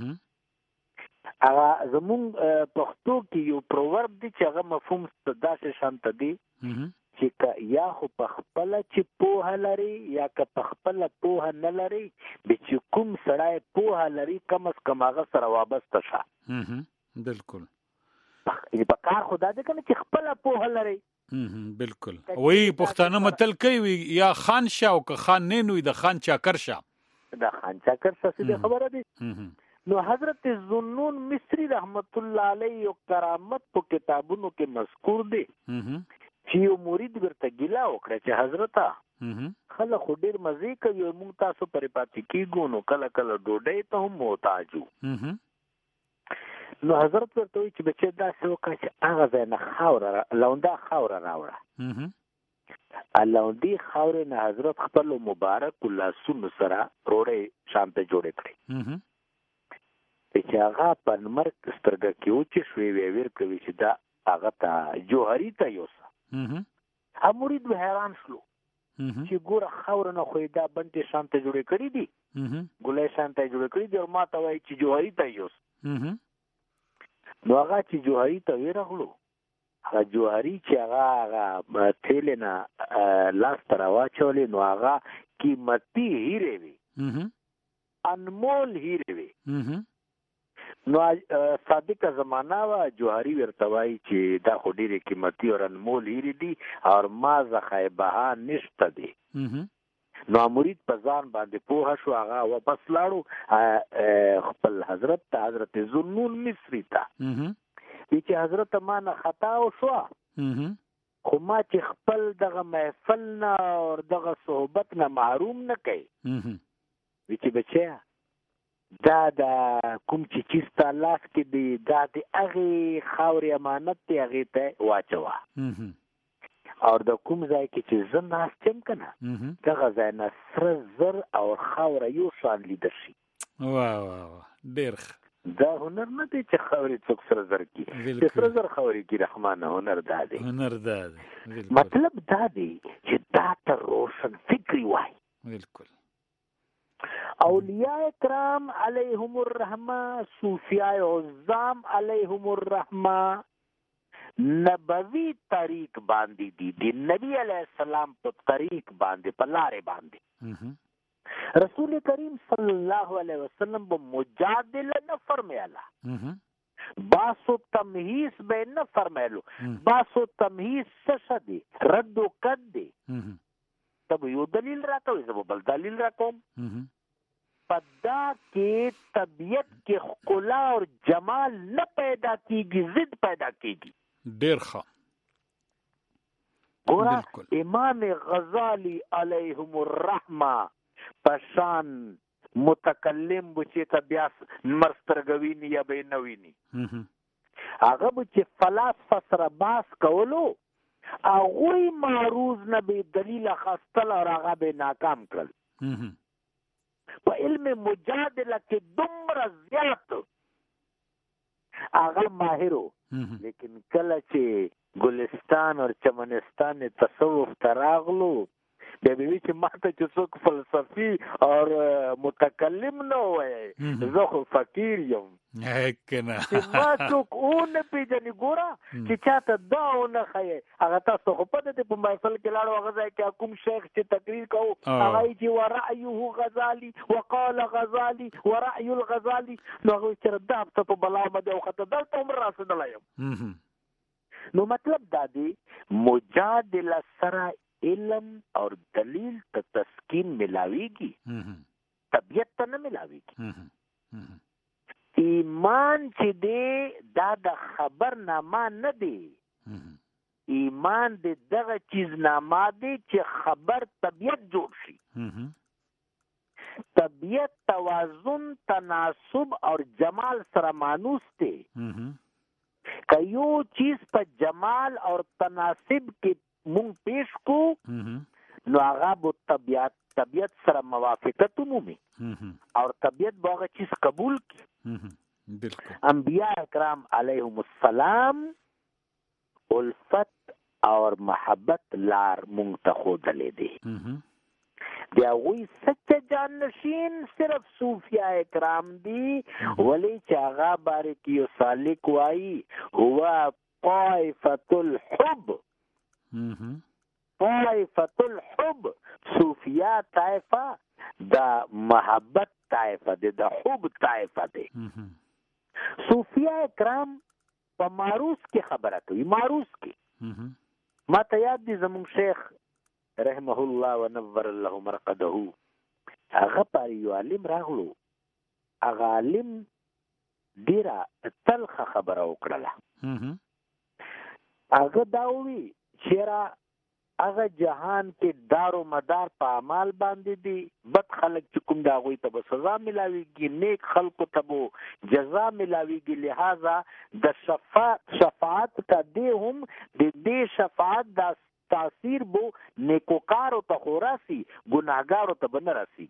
هغه زمونږ پښتو کې یو پروورب دی چې هغه مفهوم داسې شانته دی چې یا خو په خپله چې پوهه لري یا که په خپله پوهه نه لري به چې کوم سړی پوهه لري کم از کم هغه سره وابسته شه بالکل په کار خو دا دی که نه چې خپله پوهه لري بالکل وی پښتانه متل کوي یا خان شه او که خان نه نوي د خان چاکر شه د خان چاکر څه خبره دی نو حضرت ذوالنون مصری رحمت الله علیه یو کرامت په کتابونو کې مذکور دی چې یو مرید ورته ګیله وکړه چې حضرته خلک خو ډېر مزې کوي موږ تاسو پرې پاتې کېږو نو کله کله ډوډۍ ته هم محتاج یو نو حضرت ورته وایي چې بچې داسې وکړه چې هغه ځای نه خاوره لونده خاوره راوړه لوندې خاورې نه حضرت خپلو مبارکو لاسونو سره روړۍ شانته جوړې کړې چې هغه په نمر سترګه کې وچې شوې وې ویر کوي چې دا هغه ته جوهري ته یوسه هم مرید به حیران شلو چې ګوره خاوره نه خو یې دا بنټې شانته جوړې کړي دي ګلۍ شانته جوړې کړي دي او ما ته وایي چې جوهري ته یوس نو هغه چې جوهري ته ورغلو هغه جوهري چې هغه هغه تیلې نه لاس ته راواچولې نو هغه قیمتي هیرې وي انمول هیرې وي نو صادقه زمانہ وا جوهری ورته وایي چې دا خو ډېرې قیمتي او انمول هیرې دي او ما ذخای بها نشته دي نو مرید په ځان باندې پوه شو هغه واپس لاړو خپل حضرت ته حضرت ذوالنون مصری ته چې حضرت ما نه خطا وشوه خو ما چې خپل دغه محفل نه او دغه صحبت نه محروم نه کوي چې بچیا دا د کوم چې چیز تا لاس کې دی دا د هغې خاورې امانت دی هغې ته واچوه او د کوم ځای کې چې زه ناست یم که نه دغه ځای نه سره زر او خاوره یو شان لیدل شي واه واه ډېر دا هنر نه دی چې خاورې څوک سره زر کړي چې سره زر خاورې کړي رحمانه هنر دا دی هنر دا دی مطلب دا دی چې دا ته روشن فکري وایي بالکل اولیاء کرام علیهم الرحمه صوفیاء عظام علیهم الرحمه نبوی طریق باندې دي د نبی علیه السلام په طریق باندې په لارې باندې رسول کریم صلی الله علیه وسلم به مجادله نه فرمایله باسو تمهیز به نه فرمایلو باسو تمهیز څه دی رد و کد دی تب یو دلیل راکوي زه بل دلیل راکوم پدا کې طبیعت کې ښکلا اور جمال نه پیدا کیږي ضد پیدا کیږي ډیر ښه ګوره امام غزالی علیهم الرحمه پشان متکلم بچې ته بیا مرسترګویني یا به نه ویني هغه به چې فلاسفه سره باس کولو هغوی معروض نه به دلیل اخیستل او هغه به ناکام کړل په علم مجادله کې دومره زیات هغه ماهرو لیکن کله چې ګلستان او چمنستان تصوف تراغلو بیا به چې ماته چې څوک فلسفي او متکلم نه وای زه خو فقیر یم کنه ما څوک اون پیژنې ګوره چې چاته دا ونه ښیي هغه تاسو خو پته دی په محفل کې لاړو هغه ځای کې کوم شیخ چې تقریر کوو هغه یې چې ورأيه غزالي وقال غزالي ورأي الغزالي نو هغه چې دا په بلا باندې او خطه دلته هم راسېدلی یم نو مطلب دا دی مجادله سره علم اور دلیل ته تسکین ملاویږي طبیعت ته نه ملاویږي ایمان چې دی دا د خبر نامه نه دی ایمان د دغه چیز نامه دی چې خبر طبیعت جوړ شي طبیعت توازن تناسب اور جمال سره مانوس دی. که یو چیز په جمال اور تناسب کې مونږ پیش کو نو هغه به طبیعت طبیعت سره موافقت مومي اور طبیعت به هغه چیز قبول کی. انبیاء اکرام علیهم السلام الفت اور محبت لار مونږ ته ښودلې دی. د هغوی سچه جان نشین صرف صوفیاء اکرام دی، ولی چې هغه باره کې یو سالک وایي هو طائفة الحب. طائفة الحب، صوفیاء طائفه د محبت طائفه دی، د حب طائفه دی. صوفیاء اکرام په معروض کې خبره کوي. معروض کې ما ته یاد دی زمونږ شیخ رحمه الله و نور الله مرقده، هغه پر یو عالم راغلو. هغه عالم ډیره تلخه خبره وکړله. هغه دا وی چیرې هغه جهان کې دار و مدار په اعمال باندې دی. بد خلک چې کوم دا غوي ته به سزا ملاويږي، نیک خلکو ته به جزا ملاويږي. لہذا د شفاعت شفاعت کا دی هم د دې شفاعت د تاثیر بو نیکوکارو ته خو راسي، ګناهګارو ته به نه راسي.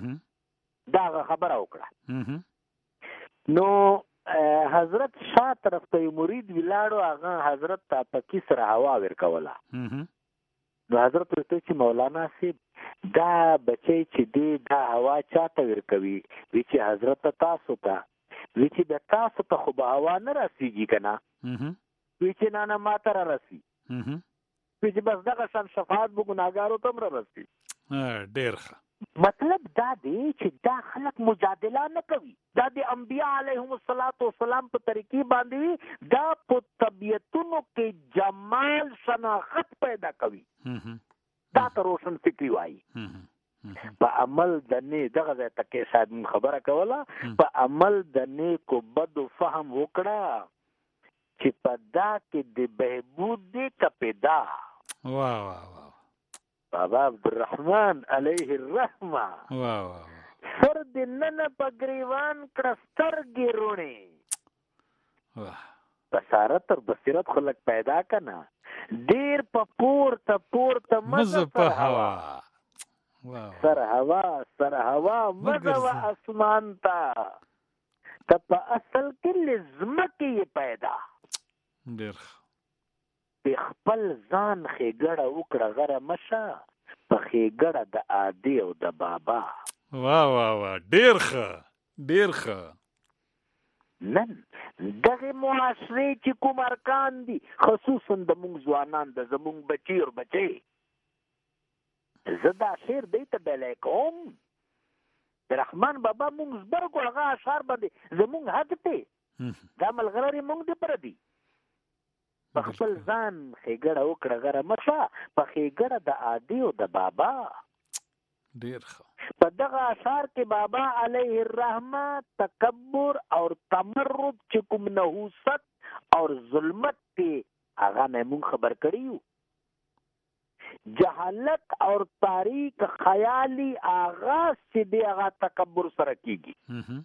دا خبره وکړه. نو حضرت شاه طرف ته مرید ولاړو، هغه حضرت ته په کې سره هوا ورکوله. نو حضرت ورته چې مولانا صاحب دا بچی چې دی دا هوا چاته ورکوي؟ وی چې حضرت تاسو ته. وی چې د تاسو ته خو به هوا نه راسیږي که نه؟ وی چې نه نه ما ته را راسي. وی چې بس دغه شان شفاعت به ګناهګارو ته هم را راسي. ډېر ښه. مطلب دا دی چې دا خلک مجادله نه کوي. دا د انبیاء علیهم السلام په طریقې باندې وي. دا په طبیعتونو کې جمال شناخت پیدا کوي. دا ته روشن فکري وایي. په عمل د نه دغه ځای ته کې شاید خبره کوله، په عمل د نیکو بدو فهم وکړه چې په دا کې د بهبود دی که پیدا. واه واه واه بابا عبدالرحمن علیه الرحمه. واه واه سر د نن په گریوان کړه سترګې روڼې. واه بصارت اور بصیرت خلق پیدا کنا. دیر په پورته پورته مزه په هوا. سر هوا سر هوا مزه و اسمان تا ته په اصل کې لزمکه یې پیدا. ډېر په خپل ځان ښېګړه وکړه غره مشه، په ښېګړه د عادي او د بابا. واه واه واه ډېر ښه ډېر ښه. نن دغه معاشرې چې کوم ارکان دي، خصوصا د مونږ ځوانان، د زمونږ بچي او بچي، زه دا شعر دی ته بیلی کوم. د رحمان بابا مونږ زبرګو هغه اشعار باندې زمونږ حق دی. دا ملغلرې مونږ د پره دي. په خپل ځان ښېګړه وکړه غره مشه، په ښېګړه د عادي او د بابا. ډېر ښه. په دغه اشعار کې بابا علیه الرحمه تکبر اور تمرد چې کوم نحوست اور ظلمت کې هغه نه مونږ خبر کړي یو. جهالت اور تاریک خیالي آغاز چې دی هغه تکبر سره کېږي.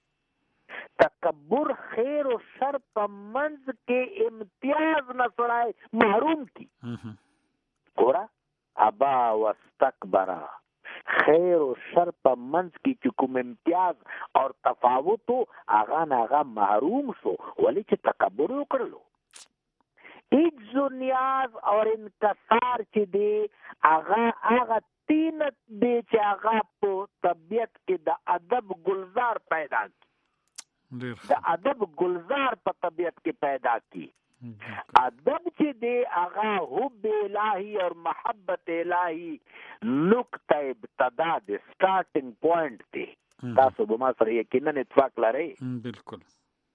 تکبر خیر و شر په منځ کې امتیاز نه سړی محروم کی. ګوره ابا واستکبره، خیر و شر په منځ کې چې کوم امتیاز اور تفاوت هغه نه هغه محروم شو، ولې چې تکبر وکړلو. عجز و نیاز اور انکسار چې دی هغه هغه تینت دی چې هغه په طبیعت کې د ادب گلزار پیدا کی. د ادب گلزار په طبیعت کې پیدا کی. ادب چې دی هغه حب الهی اور محبت الهی نقطه ابتدا دی، سٹارټینګ پوینټ دی. تاسو به ما سره یقینا اتفاق لرئ. بالکل.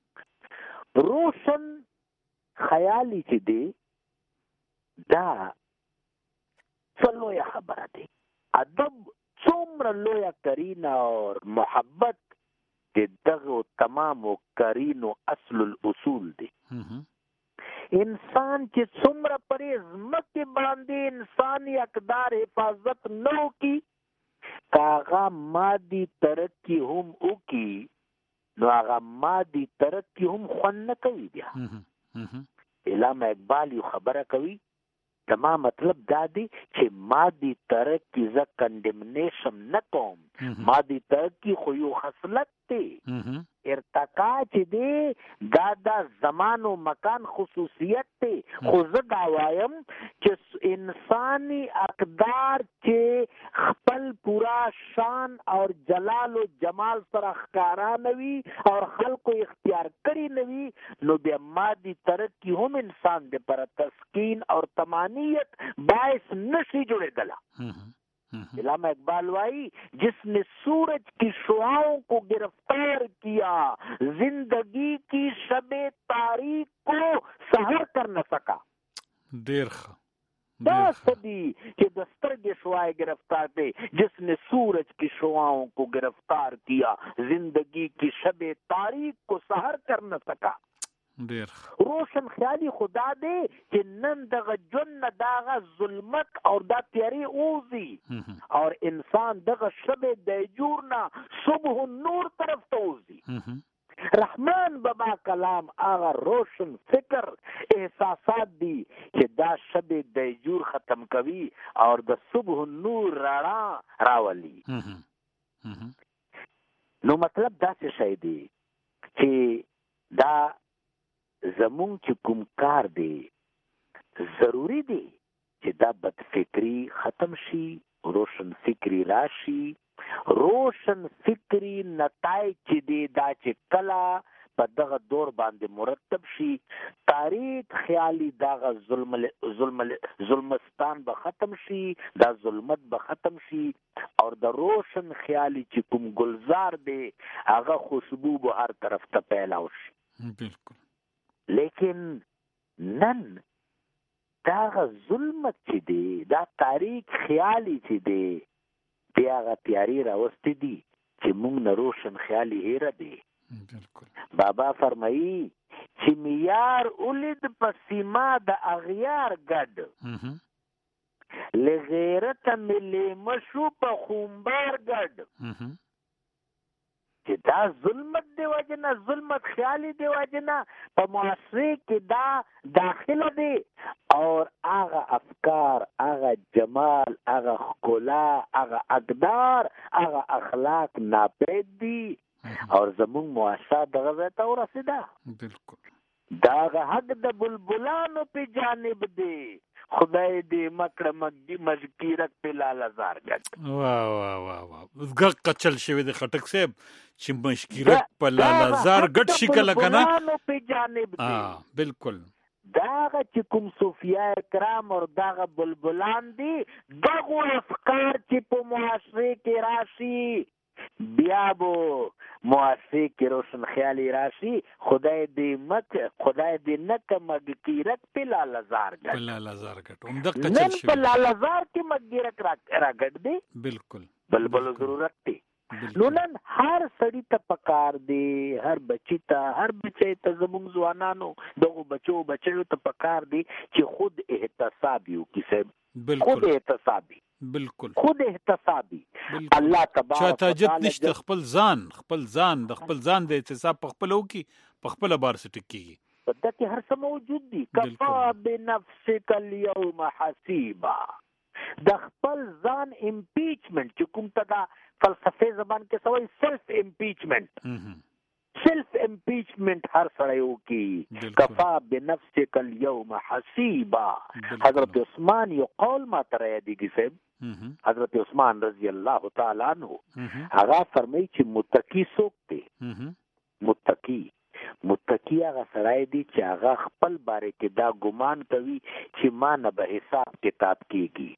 روشن خیالي چې دی دا څه لویه خبره دی. ادب څومره لویه کرینه اور محبت دغه تمامو کرینو اصل الاصول دی. انسان چې څومره پرې ځمکې باندې انساني اقدار حفاظت نو کی، کاغه مادي ترقی هم وکي نو هغه مادي ترقی هم خوند نه کوي. بیا علامه اقبال یو خبره کوي، زما مطلب دا دی چې مادي ترقی زه کنډمنیشن نه کوم، مادي ترقی خو یو خصلت دی. ارتقا چې دی دا د زمان و مکان خصوصیت دی، خو زه دا وایم چې انسانی اقدار چې خپل پورا شان اور جلال و جمال سره ښکارا نه وي اور خلکو اختیار کړي نه وي نو بیا مادي ترقی هم انسان د پر تسکین اور تمانیت باعث نشي جوړېدله. علامہ اقبال وائی جس نے سورج کی شعاؤں کو گرفتار کیا زندگی کی شب تاریک کو سحر کر نہ سکا. دیر صدی کہ دسترگ شعائیں گرفتار تھے جس نے سورج کی شعاؤں کو گرفتار کیا زندگی کی شب تاریک کو سحر کر نہ سکا. روشن خیالی خدا دے کہ نن دغه جن دغه ظلمت اور دا تیاری اوزی اور انسان دغه شب دیجور نا صبح نور طرف توزی. رحمان بابا کلام آغا روشن فکر احساسات دی کہ دا شب دیجور ختم کوي اور دا صبح نور راڑا راولی. نو مطلب دا څه شی دی چې دا زمون چې کوم کار دی ضروری دی چې دا بد فکری ختم شي، روشن فکری راشي. روشن فکری نتایج چې دی دا چې کلا په دغه دور باندې مرتب شي، تاریخ خیالي دغه ظلم ظلم ظلمستان به ختم شي، دا ظلمت به ختم شي اور د روشن خیالي چې کوم گلزار دی هغه خوشبو به هر طرف ته پیلاو شي. بالکل. لیکن نن داغه ظلمت چې دی دا تاریخ خیالي چې دی بیا هغه تیاری راوستی دی چې موږ نه روشن خیالي هیره دی. بابا فرمایي چې میار اولد پسیما د اغیار ګډ لغیرت ملی مشو په خونبار ګډ. چې دا ظلمت دی وجنه ظلمت خیالي دی وجنه په معاشره کې دا داخله دی اور هغه افکار هغه جمال هغه ښکلا هغه اقدار هغه اخلاق ناپید دي اور زمونږ معاشره دغه ځای ته ورسېده. بالکل. دا هغه حق د بلبلانو په جانب دی خدای دې مکړه مجکیرک په لالزار ګټ. واه واه واه واه ګق قچل شوی د خټک صاحب چې مشکیرک په لالزار ګټ شي کله کنه په جانب دی. بالکل. داغه چې کوم صوفیا کرام اور داغه بلبلان دي دغه افکار چې په معاشره کې راشي بیا بو معاشره کې روشن خیالي راشي خدای دې مک خدای دې نک مګیرک په لالزار ګټ. په لالزار ګټ هم د قچل نن شوی په لالزار کې مګیرک را ګټ دی. بالکل. بلبل ضرورت دی. نو نن هر سړی ته پکار دی، هر بچی ته هر بچی ته زموږ ځوانانو دغه بچو بچیو ته پکار دی چې خود احتساب یو کیسه. خود احتسابي. بالکل. خود احتسابي. الله تبارک چا تاجت نشته خپل ځان خپل ځان د خپل ځان د احتساب په خپل وکي په خپل بار سټکیږي. پدې کې هر څه موجود دي. کفا بنفسک اليوم حسیبا. د خپل ځان امپیچمنت چې کوم ته دا فلسفه زبان کې سوی سیلف امپیچمنت سیلف امپیچمنٹ ہر سڑیوں کی کفا بنفسک اليوم حسیبا. حضرت عثمان یہ قول ما ترے دیگی سے حضرت عثمان رضی اللہ تعالی عنہ آغا فرمائی چی متقی سوکتے متقی متقی آغا سڑائی دی چی آغا خپل بارے کے دا گمان کوي چی ما نہ بحساب کتاب کی گی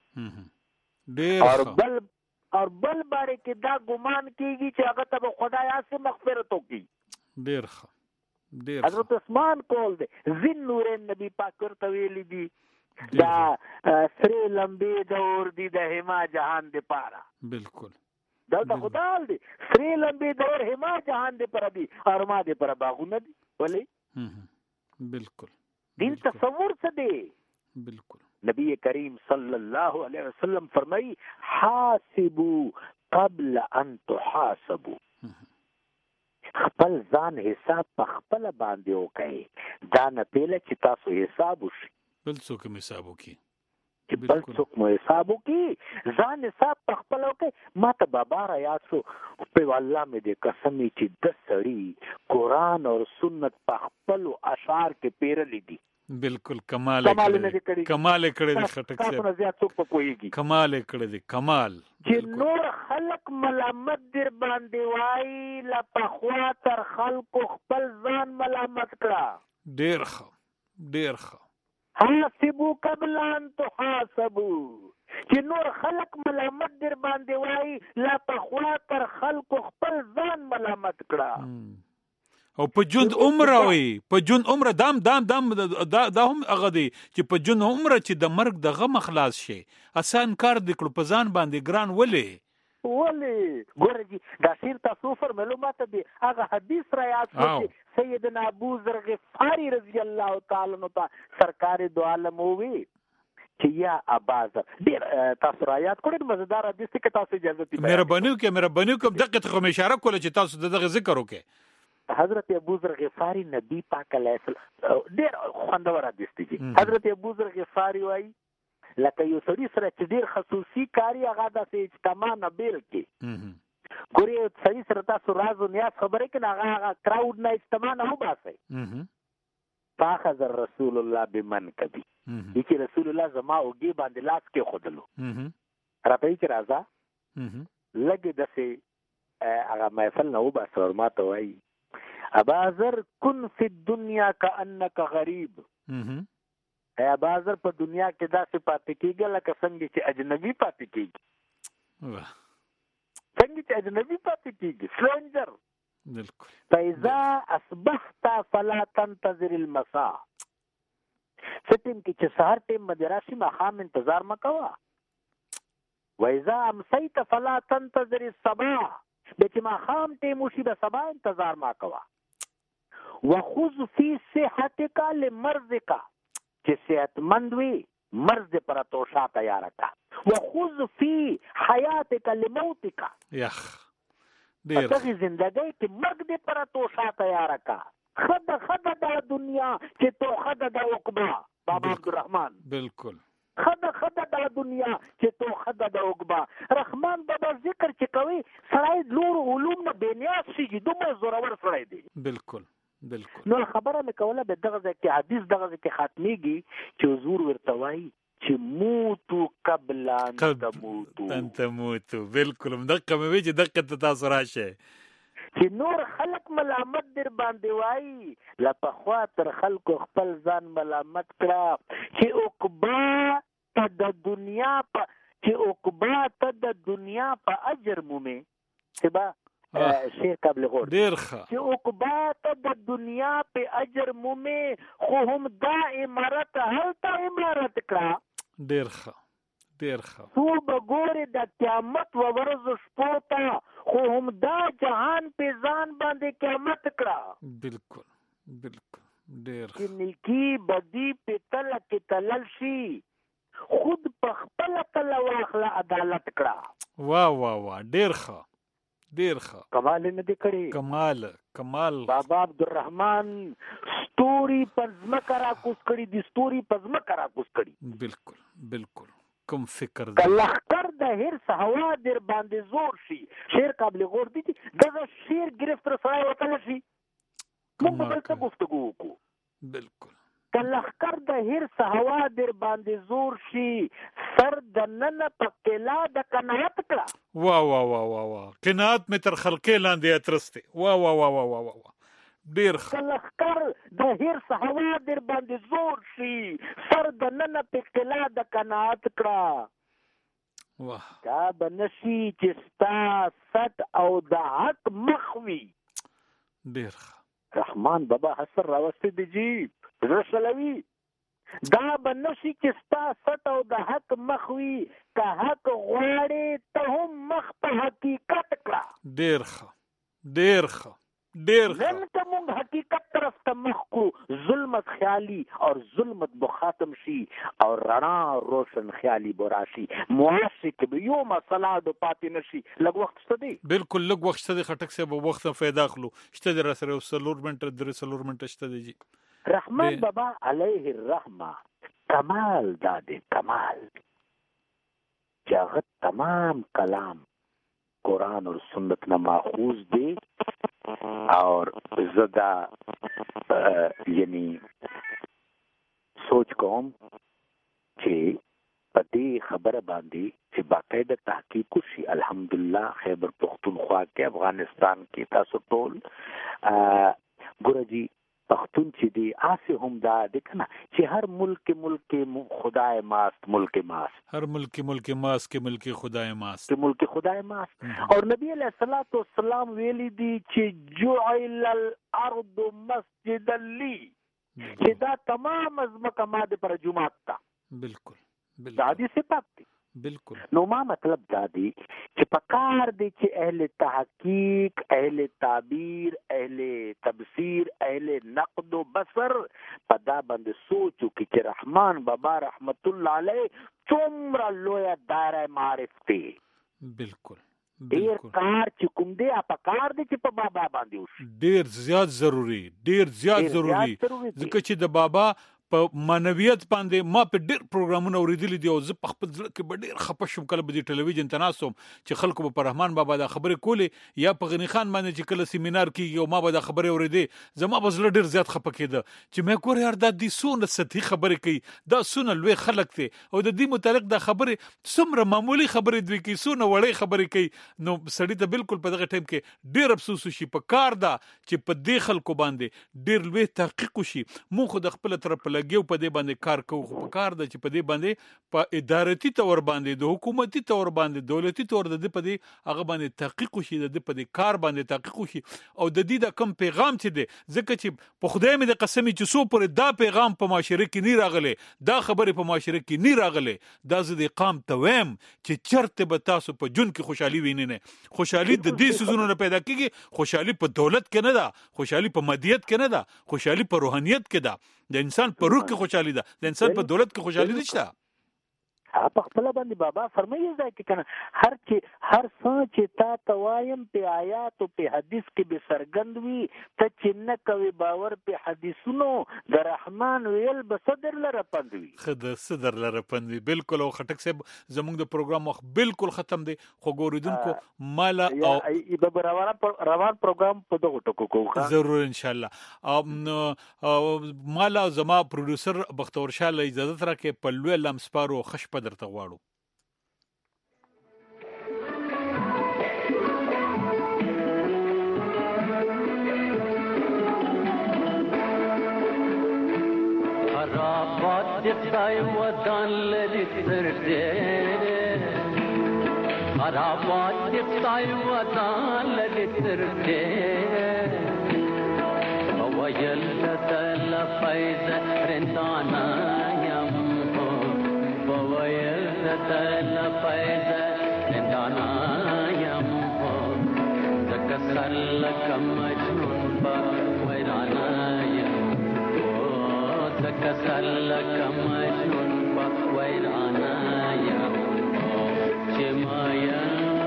اور بل اور بل بارے کے دا گمان کی گی چی آغا تب خدایا سے مغفرتوں کی. ډیر ډیر حضرت عثمان کول دي زین نورین نبی پاک ورته ویلي دي دا سری لمبي دور دي د هما جهان دی پارا. بالکل دا د خدای دی سری لمبي دور هما جهان دی پر دي اور ما دی پر باغونه دي ولی. بالکل دین تصور څه دی. بالکل. نبی کریم صلی اللہ علیہ وسلم فرمائی حاسبو قبل ان تحاسبوا خپل ځان حساب په خپل باندې وکړئ دا نه پیله چې تاسو حساب وشي بل څوک هم حساب وکړي چې بل څوک مو حساب وکړي ځان حساب په خپل وکړئ ما ته بابا را یاد شو په الله مې دې قسم چې د سړي قرآن او سنت په خپلو اشعار کې پیرلی دي بالکل کمال کړی کمال کړی د خټک څخه زیات څوک په کویږي کمال کړی دی کمال چې نور خلق ملامت در باندې وای لا پخوا تر خلق خپل ځان ملامت کړه ډیر ښه ډیر ښه حاسبوا قبل ان تحاسبوا چې نور خلق ملامت در باندې وای لا پخوا تر خلق خپل ځان ملامت کړه او په جون عمره وي په جون عمره دام دام دام دا دا هم هغه دی چې په جون عمره چې د مرګ د غم خلاص شي آسان کار دی کړو په ځان باندې ګران ولې ولې ګوره جی دا شیر تاسو فرمایلو ماته دی هغه حدیث را یاد شو چې سیدنا ابو ذر غفاری رضی الله تعالی عنہ سرکار دو عالم وی چې یا اباز ډیر تاسو را یاد کړئ مزیدار حدیث کې تاسو اجازه دي مهرباني وکړئ مهرباني وکړئ دغه ته اشاره کوله چې تاسو دغه ذکر وکړئ حضرت ابو ذر غفاری نبی پاک علیه السلام ډیر خوندور حدیث دی حضرت ابو ذر غفاری وای لکه یو سړي سره چې ډیر خصوصي کاری هغه د اجتماع نه بیل کې ګوري سړي سره تاسو راز او نیاز خبرې کنه هغه کراود نه اجتماع نه وباسي فاخذ رسول الله بمن کبي چې رسول الله زما اوږي باندې لاس کې خودلو راپې چې راځه لګي دسه هغه محفل نه وباسه ورماته وای ابازر کن فی الدنیا کأنک غریب اے ابازر په دنیا کې داسې پاتې کېږي لکه څنګه چې اجنبي پاتې کېږي څنګه چې اجنبي پاتې کېږي سټرینجر بالکل فاذا اصبحت فلا تنتظر المساء ستیم کې چې سهار ټیم باندې راشي ماښام انتظار مه کوه واذا امسیت فلا تنتظر الصباح د چې ماښام ټیم وشي د سبا انتظار مه کوه وخذ فی صحتک لمرضک چې صحتمند وي مرض پر توشا تیار کا وخذ فی حیاتک لموتک یخ ډیر دغه زندګۍ کې مرګ دې پر توشا تیار کا خد خد د دنیا چې تو خد د عقبا بابا عبدالرحمن بالکل خد خد د دنیا چې تو خد د عقبا رحمان بابا ذکر چې کوي سړی لور علوم نه بنیاد شي دومره زورور سړی دی بالکل بالکل نو خبره مې کوله به دغه ځکه حدیث دغه ځکه ختميږي چې حضور ورته وایي چې موتو قبل ان تموتو ان تموتو بالکل دغه مې چې دغه تاسو راشه چې نور خلق ملامت در باندې وایي لا پخوا تر خلق خپل ځان ملامت کړه چې عقبا ته د دنیا په چې عقبا ته د دنیا په اجر مومه سبا شیر قبل غور ډیر ښه چې عقبا ته د دنیا په اجر مومه خو هم دا امارت هلته امارت کړه ډیر ښه ډیر ښه تو بګورې د قیامت و ورځ شپو ته خو هم دا جهان په ځان باندې قیامت کړه بالکل بالکل ډیر ښه نیکی بدی په تل کې تلل شي خود په خپل تل واخله عدالت کړه واه واه واه ډیر ښه ډیر ښه کمال نه دی کړی کمال کمال بابا عبدالرحمن ستوري پزما کرا کوس کړی دي ستوري پزما کرا کوس کړی بالکل بالکل کوم فکر دی کلخر د هر هوا در باندې زور شي شیر قابل غور دي دغه شیر گرفتار سره وکړل شي موږ به څه گفتگو وکړو بالکل کلخر د هر هوا در باندې زور شي سر د نن په کلا د قناعت کړه وا وا وا وا وا قناعت می تر خلقې لاندې اترسته وا وا وا وا وا وا ډیر کلخر د هر هوا در باندې زور شي سر د نن په کلا د قناعت کړه واه دا بنشي چې ستا ست او د حق مخوي ډیر رحمان بابا حسن راوستي دی جی رسلوي دا بنشي چې ستا ست او د حق مخوي که حق غواړي ته هم مخ په حقیقت کړه ډیر ښه ډیر ښه ډیر نن ته مونږ حقیقت طرف ته مخ کو ظلمت خیالي او ظلمت به ختم شي او رڼا روشن خیالي به راشي معاشي کې به یو مسله د پاتې نشي. لږ وخت شته دی بالکل لږ وخت شته دی خټک صاحب وخت فایده اخلو شته دی را سره سلور منټه درې سلور منټه شته دی جی. رحمان بابا علیه الرحمه کمال داده کمال چې هغه تمام کلام قرآن اور سنت نه ماخوذ دی اور زدا یعنی سوچ کوم چې پدې خبره باندې چې باقاعده تحقیق وشي. الحمدلله خیبر پختونخوا کې افغانستان کې تاسو ټول ګورجی پختون چې دی آسه هم دا د کنه چې هر ملک ملک خدای ماست ملک ماست هر ملک ملک ماست کې ملک خدای ماست کې ملک خدای ماست. اور نبی علیہ الصلوۃ والسلام ویلی دی چې جعل الارض مسجدا لی چې دا تمام ازمکه ماده پر جمعات تا. بالکل بالکل دا دې صفات دی. بالکل نو ما مطلب دا دی چې پکار دی چې اهل تحقیق اهل تعبیر اهل تفسیر اهل نقد و بصر پدا باندې سوچو چې رحمان بابا رحمت الله علیه څومره لوی دایره معرفت دی. بالکل ډیر کار چې کوم دی پکار دی چې په بابا باندې وشي ډیر زیات ضروری ډیر زیات ضروری ځکه چې د بابا په معنویت باندې ما په ډېر پروګرامونه اوریدلي دي او زه په خپل ځل کې به ډېر خپه شوم کله به د ټلویزیون ته ناست وم چې خلکو به په رحمان بابا دا خبرې کولې یا په غني خان باندې چې کله سیمینار کېږي او ما به دا خبرې اورېدې زما به زړه ډېر زیات خپه کېده چې مې ګوره یار دا دې څونه سطحي خبرې کوي دا څونه لوی خلک دی او د دې متعلق دا خبرې څومره معمولي خبرې دوی کوي څونه وړې خبرې کوي. نو سړي ته بالکل په دغه ټایم کې ډېر افسوس وشي په کار دا چې په دې خلکو باندې ډېر لوی تحقیق وشي. مونږ خو د خپله طرفه لګیو په دې باندې کار کوو خو په کار ده چې په دې باندې په ادارتي تور باندې د حکومتي تور باندې دولتي تور د دې په دې هغه باندې تحقیق وشي د دې په دې کار باندې تحقیق وشي او د دې د کم پیغام چې دی ځکه چې په خدای مې د قسمي چې څو پورې دا پیغام په معاشره کې نه راغلی دا خبرې په معاشره کې نه راغلی دا زه د قام ته وایم چې چرته به تاسو په جون کې خوشحالي وینئ نه. خوشحالي د دې سيزونو نه پیدا کیږي. خوشحالي په دولت کې نه ده خوشحالي په مادیت کې نه ده خوشحالي په روحانيت کې ده. د انسان په روح کې خوشحالي ده د انسان په دولت کې خوشحالي نشته. په خپل باندې بابا فرمایي ځای کې کنه هر چې هر څه چې تا توایم په آیات او په حدیث کې به سرګند وي ته چې نه کوي باور په حدیثونو د رحمان ویل به صدر لره پند وي خد صدر لره پند وي. بالکل او خټک صاحب زموږ د پروګرام وخت بالکل ختم دی خو ګوریدونکو مالا او د روان روان پروګرام په دغه ټکو کوو ضرور ان شاء الله. مالا زما پروډوسر بختور شاه له اجازه راکې په لوی لمسپارو خش درته غواړو. خرابات د خدای ودان لري تر دې خرابات د خدای ودان لري تر دې وویل تل فیض رندانا تل فیض نندانا یم ہو زکسر لکم مجنون با ویرانا یم ہو زکسر لکم مجنون با ویرانا یم ہو چمایا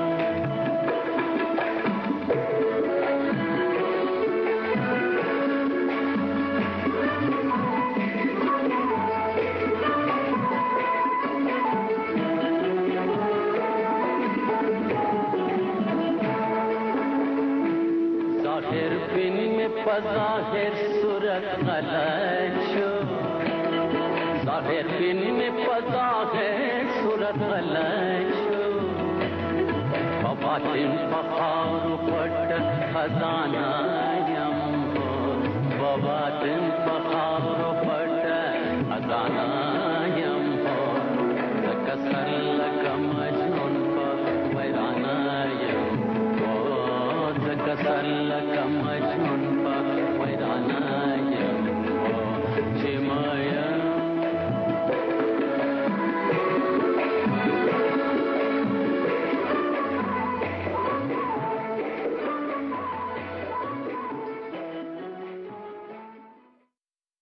ظاہر صورت غلط شو ظاہر بن میں ظاہر صورت غلط شو بباطن فخار پٹ خزانہ یم ہو بباطن فخار